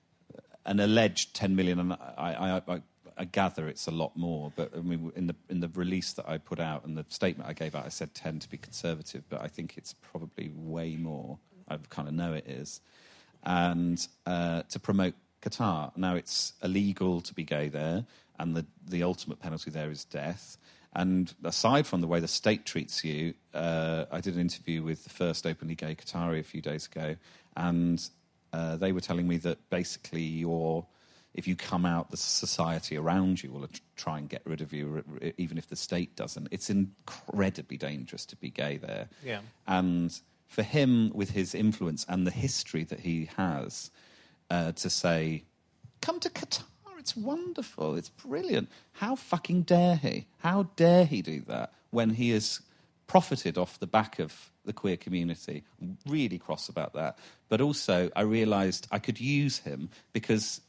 an alleged ten million, and I, I, I, I gather it's a lot more. But I mean, in the in the release that I put out and the statement I gave out, I said ten to be conservative, but I think it's probably way more. I kind of know it is, and uh, to promote Qatar. Now it's illegal to be gay there, and the the ultimate penalty there is death. And aside from the way the state treats you, uh, I did an interview with the first openly gay Qatari a few days ago, and uh, they were telling me that basically you're, if you come out, the society around you will try and get rid of you, even if the state doesn't. It's incredibly dangerous to be gay there. Yeah. And for him, with his influence and the history that he has, uh, to say, come to Qatar. It's wonderful. It's brilliant. How fucking dare he? How dare he do that when he has profited off the back of the queer community? I'm really cross about that. But also, I realised I could use him because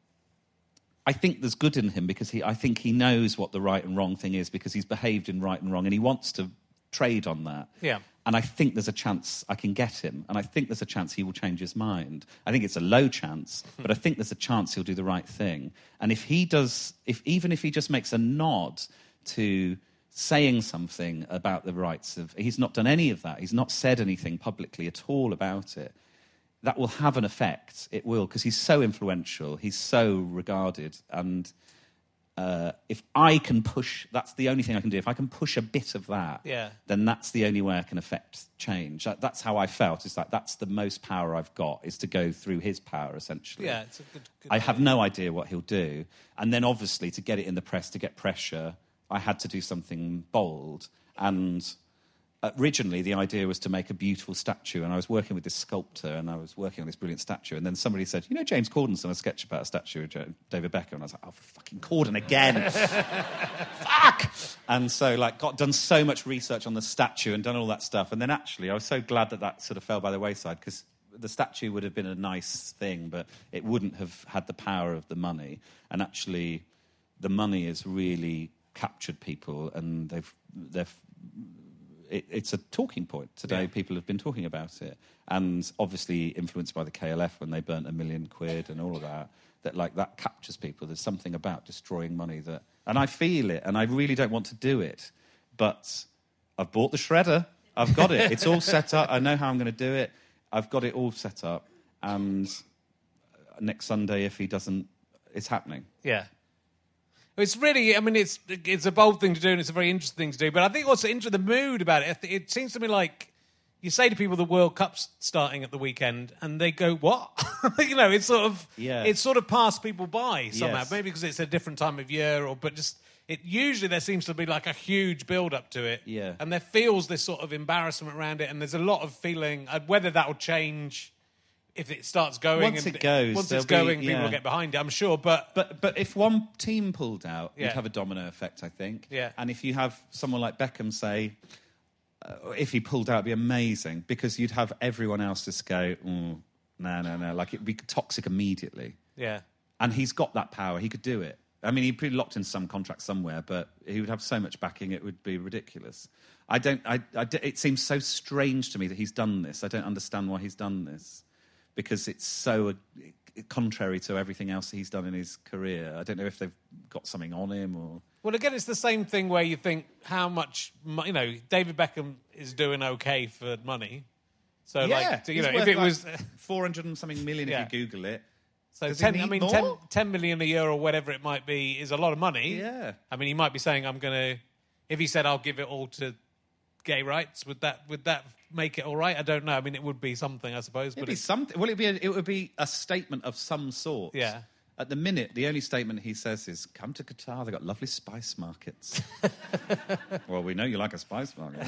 I think there's good in him because he, I think he knows what the right and wrong thing is because he's behaved in right and wrong and he wants to trade on that. Yeah. And I think there's a chance I can get him. And I think there's a chance he will change his mind. I think it's a low chance, but I think there's a chance he'll do the right thing. And if he does, if even if he just makes a nod to saying something about the rights of... He's not done any of that. He's not said anything publicly at all about it. That will have an effect. It will, because he's so influential. He's so regarded. And... Uh, if I can push, that's the only thing I can do. If I can push a bit of that, yeah. then that's the only way I can affect change. That, that's how I felt. It's like that's the most power I've got, is to go through his power, essentially. Yeah, it's a good... good I have no idea what he'll do. And then, obviously, to get it in the press, to get pressure, I had to do something bold. And originally, the idea was to make a beautiful statue, and I was working with this sculptor, and I was working on this brilliant statue, and then somebody said, you know, James Corden's done a sketch about a statue of David Beckham, and I was like, oh, fucking Corden again. Fuck! And so, like, got done so much research on the statue and done all that stuff, and then actually, I was so glad that that sort of fell by the wayside, because the statue would have been a nice thing, but it wouldn't have had the power of the money, and actually, the money has really captured people, and they've... they've It, it's a talking point today. Yeah. People have been talking about it, and obviously influenced by the K L F when they burnt a million quid and all of that. That like that captures people. There's something about destroying money that, and I feel it, and I really don't want to do it, but I've bought the shredder. I've got it. It's all set up. I know how I'm going to do it. I've got it all set up, and next Sunday, if he doesn't, it's happening. Yeah. It's really, I mean, it's it's a bold thing to do and it's a very interesting thing to do. But I think also into the mood about it, it seems to me like you say to people the World Cup's starting at the weekend and they go, what? you know, it's sort of, yeah. it's sort of passed people by somehow. Yes. Maybe because it's a different time of year or, but just, it usually there seems to be like a huge build up to it. Yeah. And there feels this sort of embarrassment around it and there's a lot of feeling, uh, whether that will change... If it starts going, once and it goes, once it's going, be, people yeah. will get behind it. I'm sure, but but but if one team pulled out, yeah. you'd have a domino effect, I think. Yeah. And if you have someone like Beckham say, uh, if he pulled out, it'd be amazing because you'd have everyone else just go, mm, no, no, no, like it'd be toxic immediately. Yeah. And he's got that power; he could do it. I mean, he'd be locked in some contract somewhere, but he would have so much backing, it would be ridiculous. I don't. I, I, it seems so strange to me that he's done this. I don't understand why he's done this. because it's so uh, contrary to everything else he's done in his career. I don't know if they've got something on him or... Well, again, it's the same thing where you think how much, mo- you know, David Beckham is doing okay for money. So, yeah, like, you he's know, worth if it like was four hundred and something million Yeah. if you Google it. so Does ten, he I need mean, more? ten, ten million a year or whatever it might be is a lot of money. Yeah. I mean, he might be saying, "I'm going to," if he said, "I'll give it all to gay rights," would that would that make it all right? I don't know. I mean, it would be something, I suppose. It'd but be it's, something. Well, it'd be a, it would be a statement of some sort. Yeah. At the minute, the only statement he says is, "Come to Qatar. They've got lovely spice markets." Well, we know you like a spice market.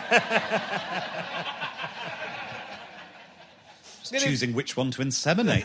Just choosing which one to inseminate.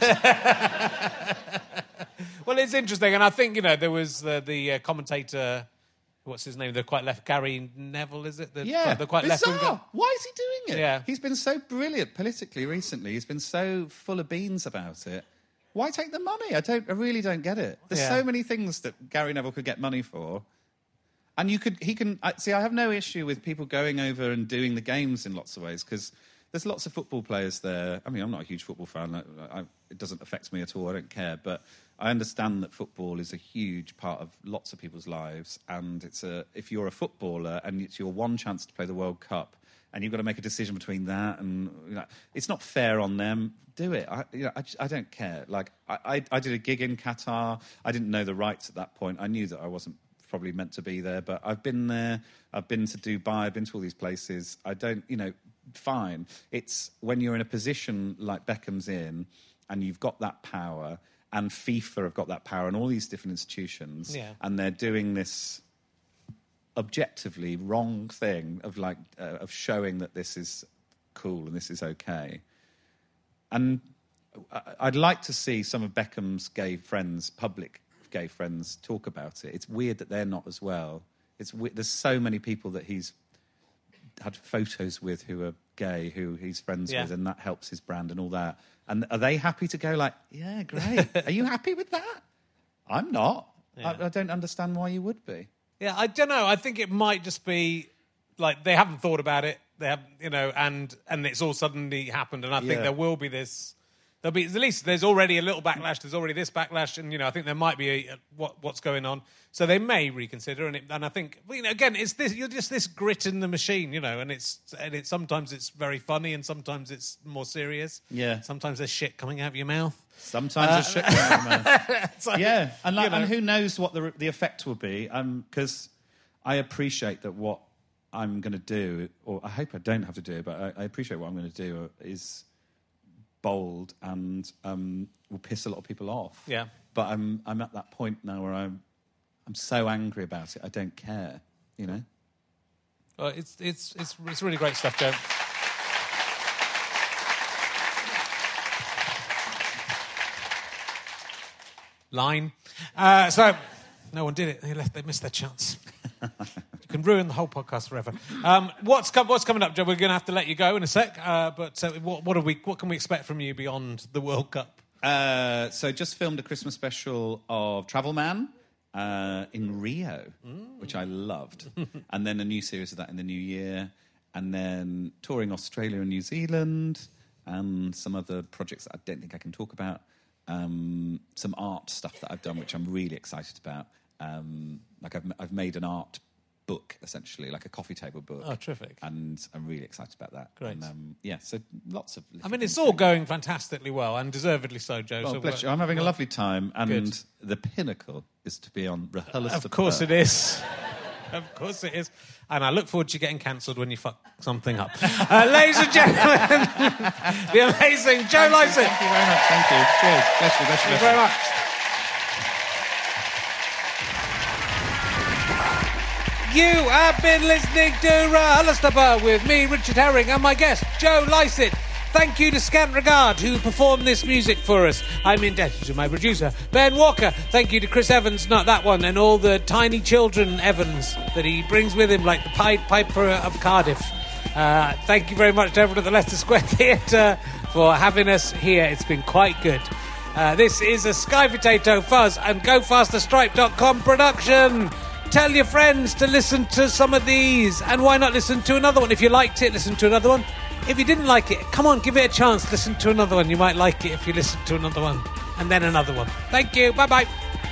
Well, it's interesting, and I think you know there was the, the uh, commentator. What's his name? The quite left Gary Neville, is it? The, Yeah, the quite left. bizarre. Why is he doing it? Yeah. He's been so brilliant politically recently. He's been so full of beans about it. Why take the money? I don't. I really don't get it. There's Yeah. so many things that Gary Neville could get money for, and you could. He can I, see. I have no issue with people going over and doing the games in lots of ways because there's lots of football players there. I mean, I'm not a huge football fan. I, I, it doesn't affect me at all. I don't care. But I understand that football is a huge part of lots of people's lives, and it's a. If you're a footballer and it's your one chance to play the World Cup, and you've got to make a decision between that and you know, it's not fair on them. Do it. I, you know, I, just, I don't care. Like I, I, I did a gig in Qatar. I didn't know the rights at that point. I knew that I wasn't probably meant to be there, but I've been there. I've been to Dubai. I've been to all these places. I don't, you know, fine. It's when you're in a position like Beckham's in, and you've got that power, and FIFA have got that power, and all these different institutions, Yeah. and they're doing this objectively wrong thing of like uh, of showing that this is cool and this is okay. And I- I'd like to see some of Beckham's gay friends, public gay friends, talk about it. It's weird that they're not as well. It's we- there's so many people that he's had photos with who are gay, who he's friends Yeah. with, and that helps his brand and all that. And are they happy to go like, yeah, great. Are you happy with that? I'm not. Yeah. I, I don't understand why you would be. Yeah, I don't know. I think it might just be like they haven't thought about it. They have, you know, and and it's all suddenly happened. And I think Yeah. there will be this. There'll be at least there's already a little backlash. There's already this backlash, and you know, I think there might be a, a, what what's going on. So they may reconsider. And it, and I think well, you know, again, it's this. You're just this grit in the machine, you know, and it's and it's sometimes it's very funny, and sometimes it's more serious. Yeah. Sometimes there's shit coming out of your mouth. Sometimes there's shit going on in the mouth. It's like, Yeah, and, like, you know. and who knows what the the effect will be? Because I appreciate that what I'm going to do, or I hope I don't have to do, but I, I appreciate what I'm going to do is bold and um, will piss a lot of people off. Yeah. But I'm I'm at that point now where I'm I'm so angry about it. I don't care. You know. Well, it's it's it's it's really great stuff, Joe. Line. Uh, so, no one did it. They left. They missed their chance. You can ruin the whole podcast forever. Um, what's com- what's coming up, Joe? We're going to have to let you go in a sec. Uh, but uh, what what are we? What can we expect from you beyond the World Cup? Uh, so just filmed a Christmas special of Travel Man uh, in Rio, which I loved. And then a new series of that in the new year. And then touring Australia and New Zealand and some other projects that I don't think I can talk about. Um, some art stuff that I've done, which I'm really excited about. Um, like I've, I've made an art book, essentially, like a coffee table book. Oh, terrific. And I'm really excited about that. Great. And, um, yeah, so lots of... I mean, it's all going fantastically well, and deservedly so, Joe. Well, so bless you. I'm having a lovely time, and Good. the pinnacle is to be on Rehearsal. Of course it is. Of course it is. And I look forward to you getting cancelled when you fuck something up. Uh, ladies and gentlemen, the amazing Joe Lycett. Thank you very much. Thank you. Cheers. Bless you. Bless you. Thank you Bless very much. You have been listening to RHLSTP with me, Richard Herring, and my guest, Joe Lycett. Thank you to Scant Regard, who performed this music for us. I'm indebted to my producer, Ben Walker. Thank you to Chris Evans, not that one, and all the tiny children Evans that he brings with him, like the Pied Piper of Cardiff. Uh, thank you very much to everyone at the Leicester Square Theatre for having us here. It's been quite good. Uh, this is a Sky Potato Fuzz and Go Faster Stripe dot com production. Tell your friends to listen to some of these, and why not listen to another one? If you liked it, listen to another one. If you didn't like it, come on, give it a chance. Listen to another one. You might like it if you listen to another one. And then another one. Thank you. Bye-bye.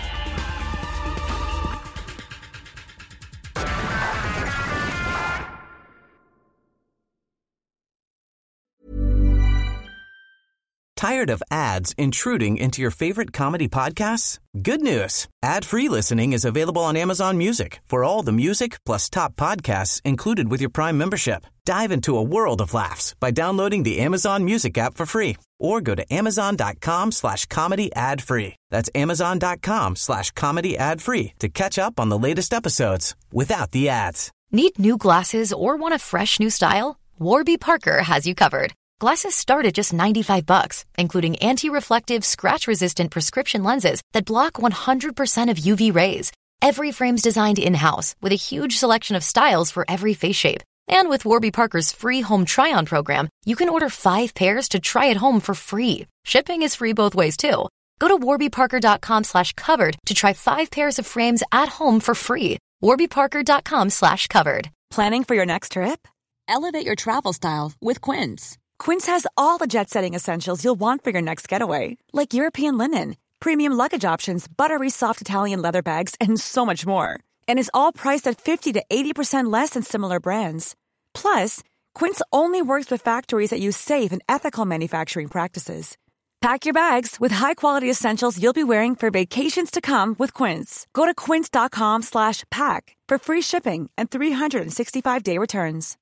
Tired of ads intruding into your favorite comedy podcasts? Good news. Ad-free listening is available on Amazon Music for all the music plus top podcasts included with your Prime membership. Dive into a world of laughs by downloading the Amazon Music app for free or go to amazon.com slash comedy ad free. That's amazon.com slash comedy ad free to catch up on the latest episodes without the ads. Need new glasses or want a fresh new style? Warby Parker has you covered. Glasses start at just ninety-five bucks, including anti-reflective, scratch-resistant prescription lenses that block one hundred percent of U V rays. Every frame's designed in-house with a huge selection of styles for every face shape. And with Warby Parker's free home try-on program, you can order five pairs to try at home for free. Shipping is free both ways, too. Go to warbyparker.com slash covered to try five pairs of frames at home for free. warbyparker.com slash covered. Planning for your next trip? Elevate your travel style with Quince. Quince has all the jet-setting essentials you'll want for your next getaway, like European linen, premium luggage options, buttery soft Italian leather bags, and so much more. And is all priced at fifty to eighty percent less than similar brands. Plus, Quince only works with factories that use safe and ethical manufacturing practices. Pack your bags with high-quality essentials you'll be wearing for vacations to come with Quince. Go to quince.com slash pack for free shipping and three sixty-five day returns.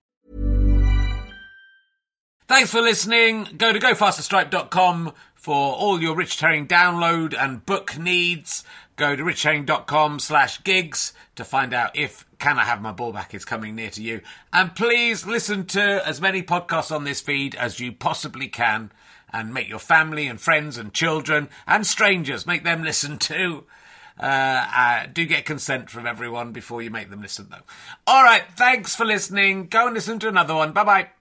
Thanks for listening. Go to go faster stripe dot com for all your Richard Herring download and book needs. Go to richardherring.com slash gigs to find out if Can I Have My Ball Back is coming near to you. And please listen to as many podcasts on this feed as you possibly can and make your family and friends and children and strangers, make them listen too. Uh, uh, do get consent from everyone before you make them listen, though. All right, thanks for listening. Go and listen to another one. Bye-bye.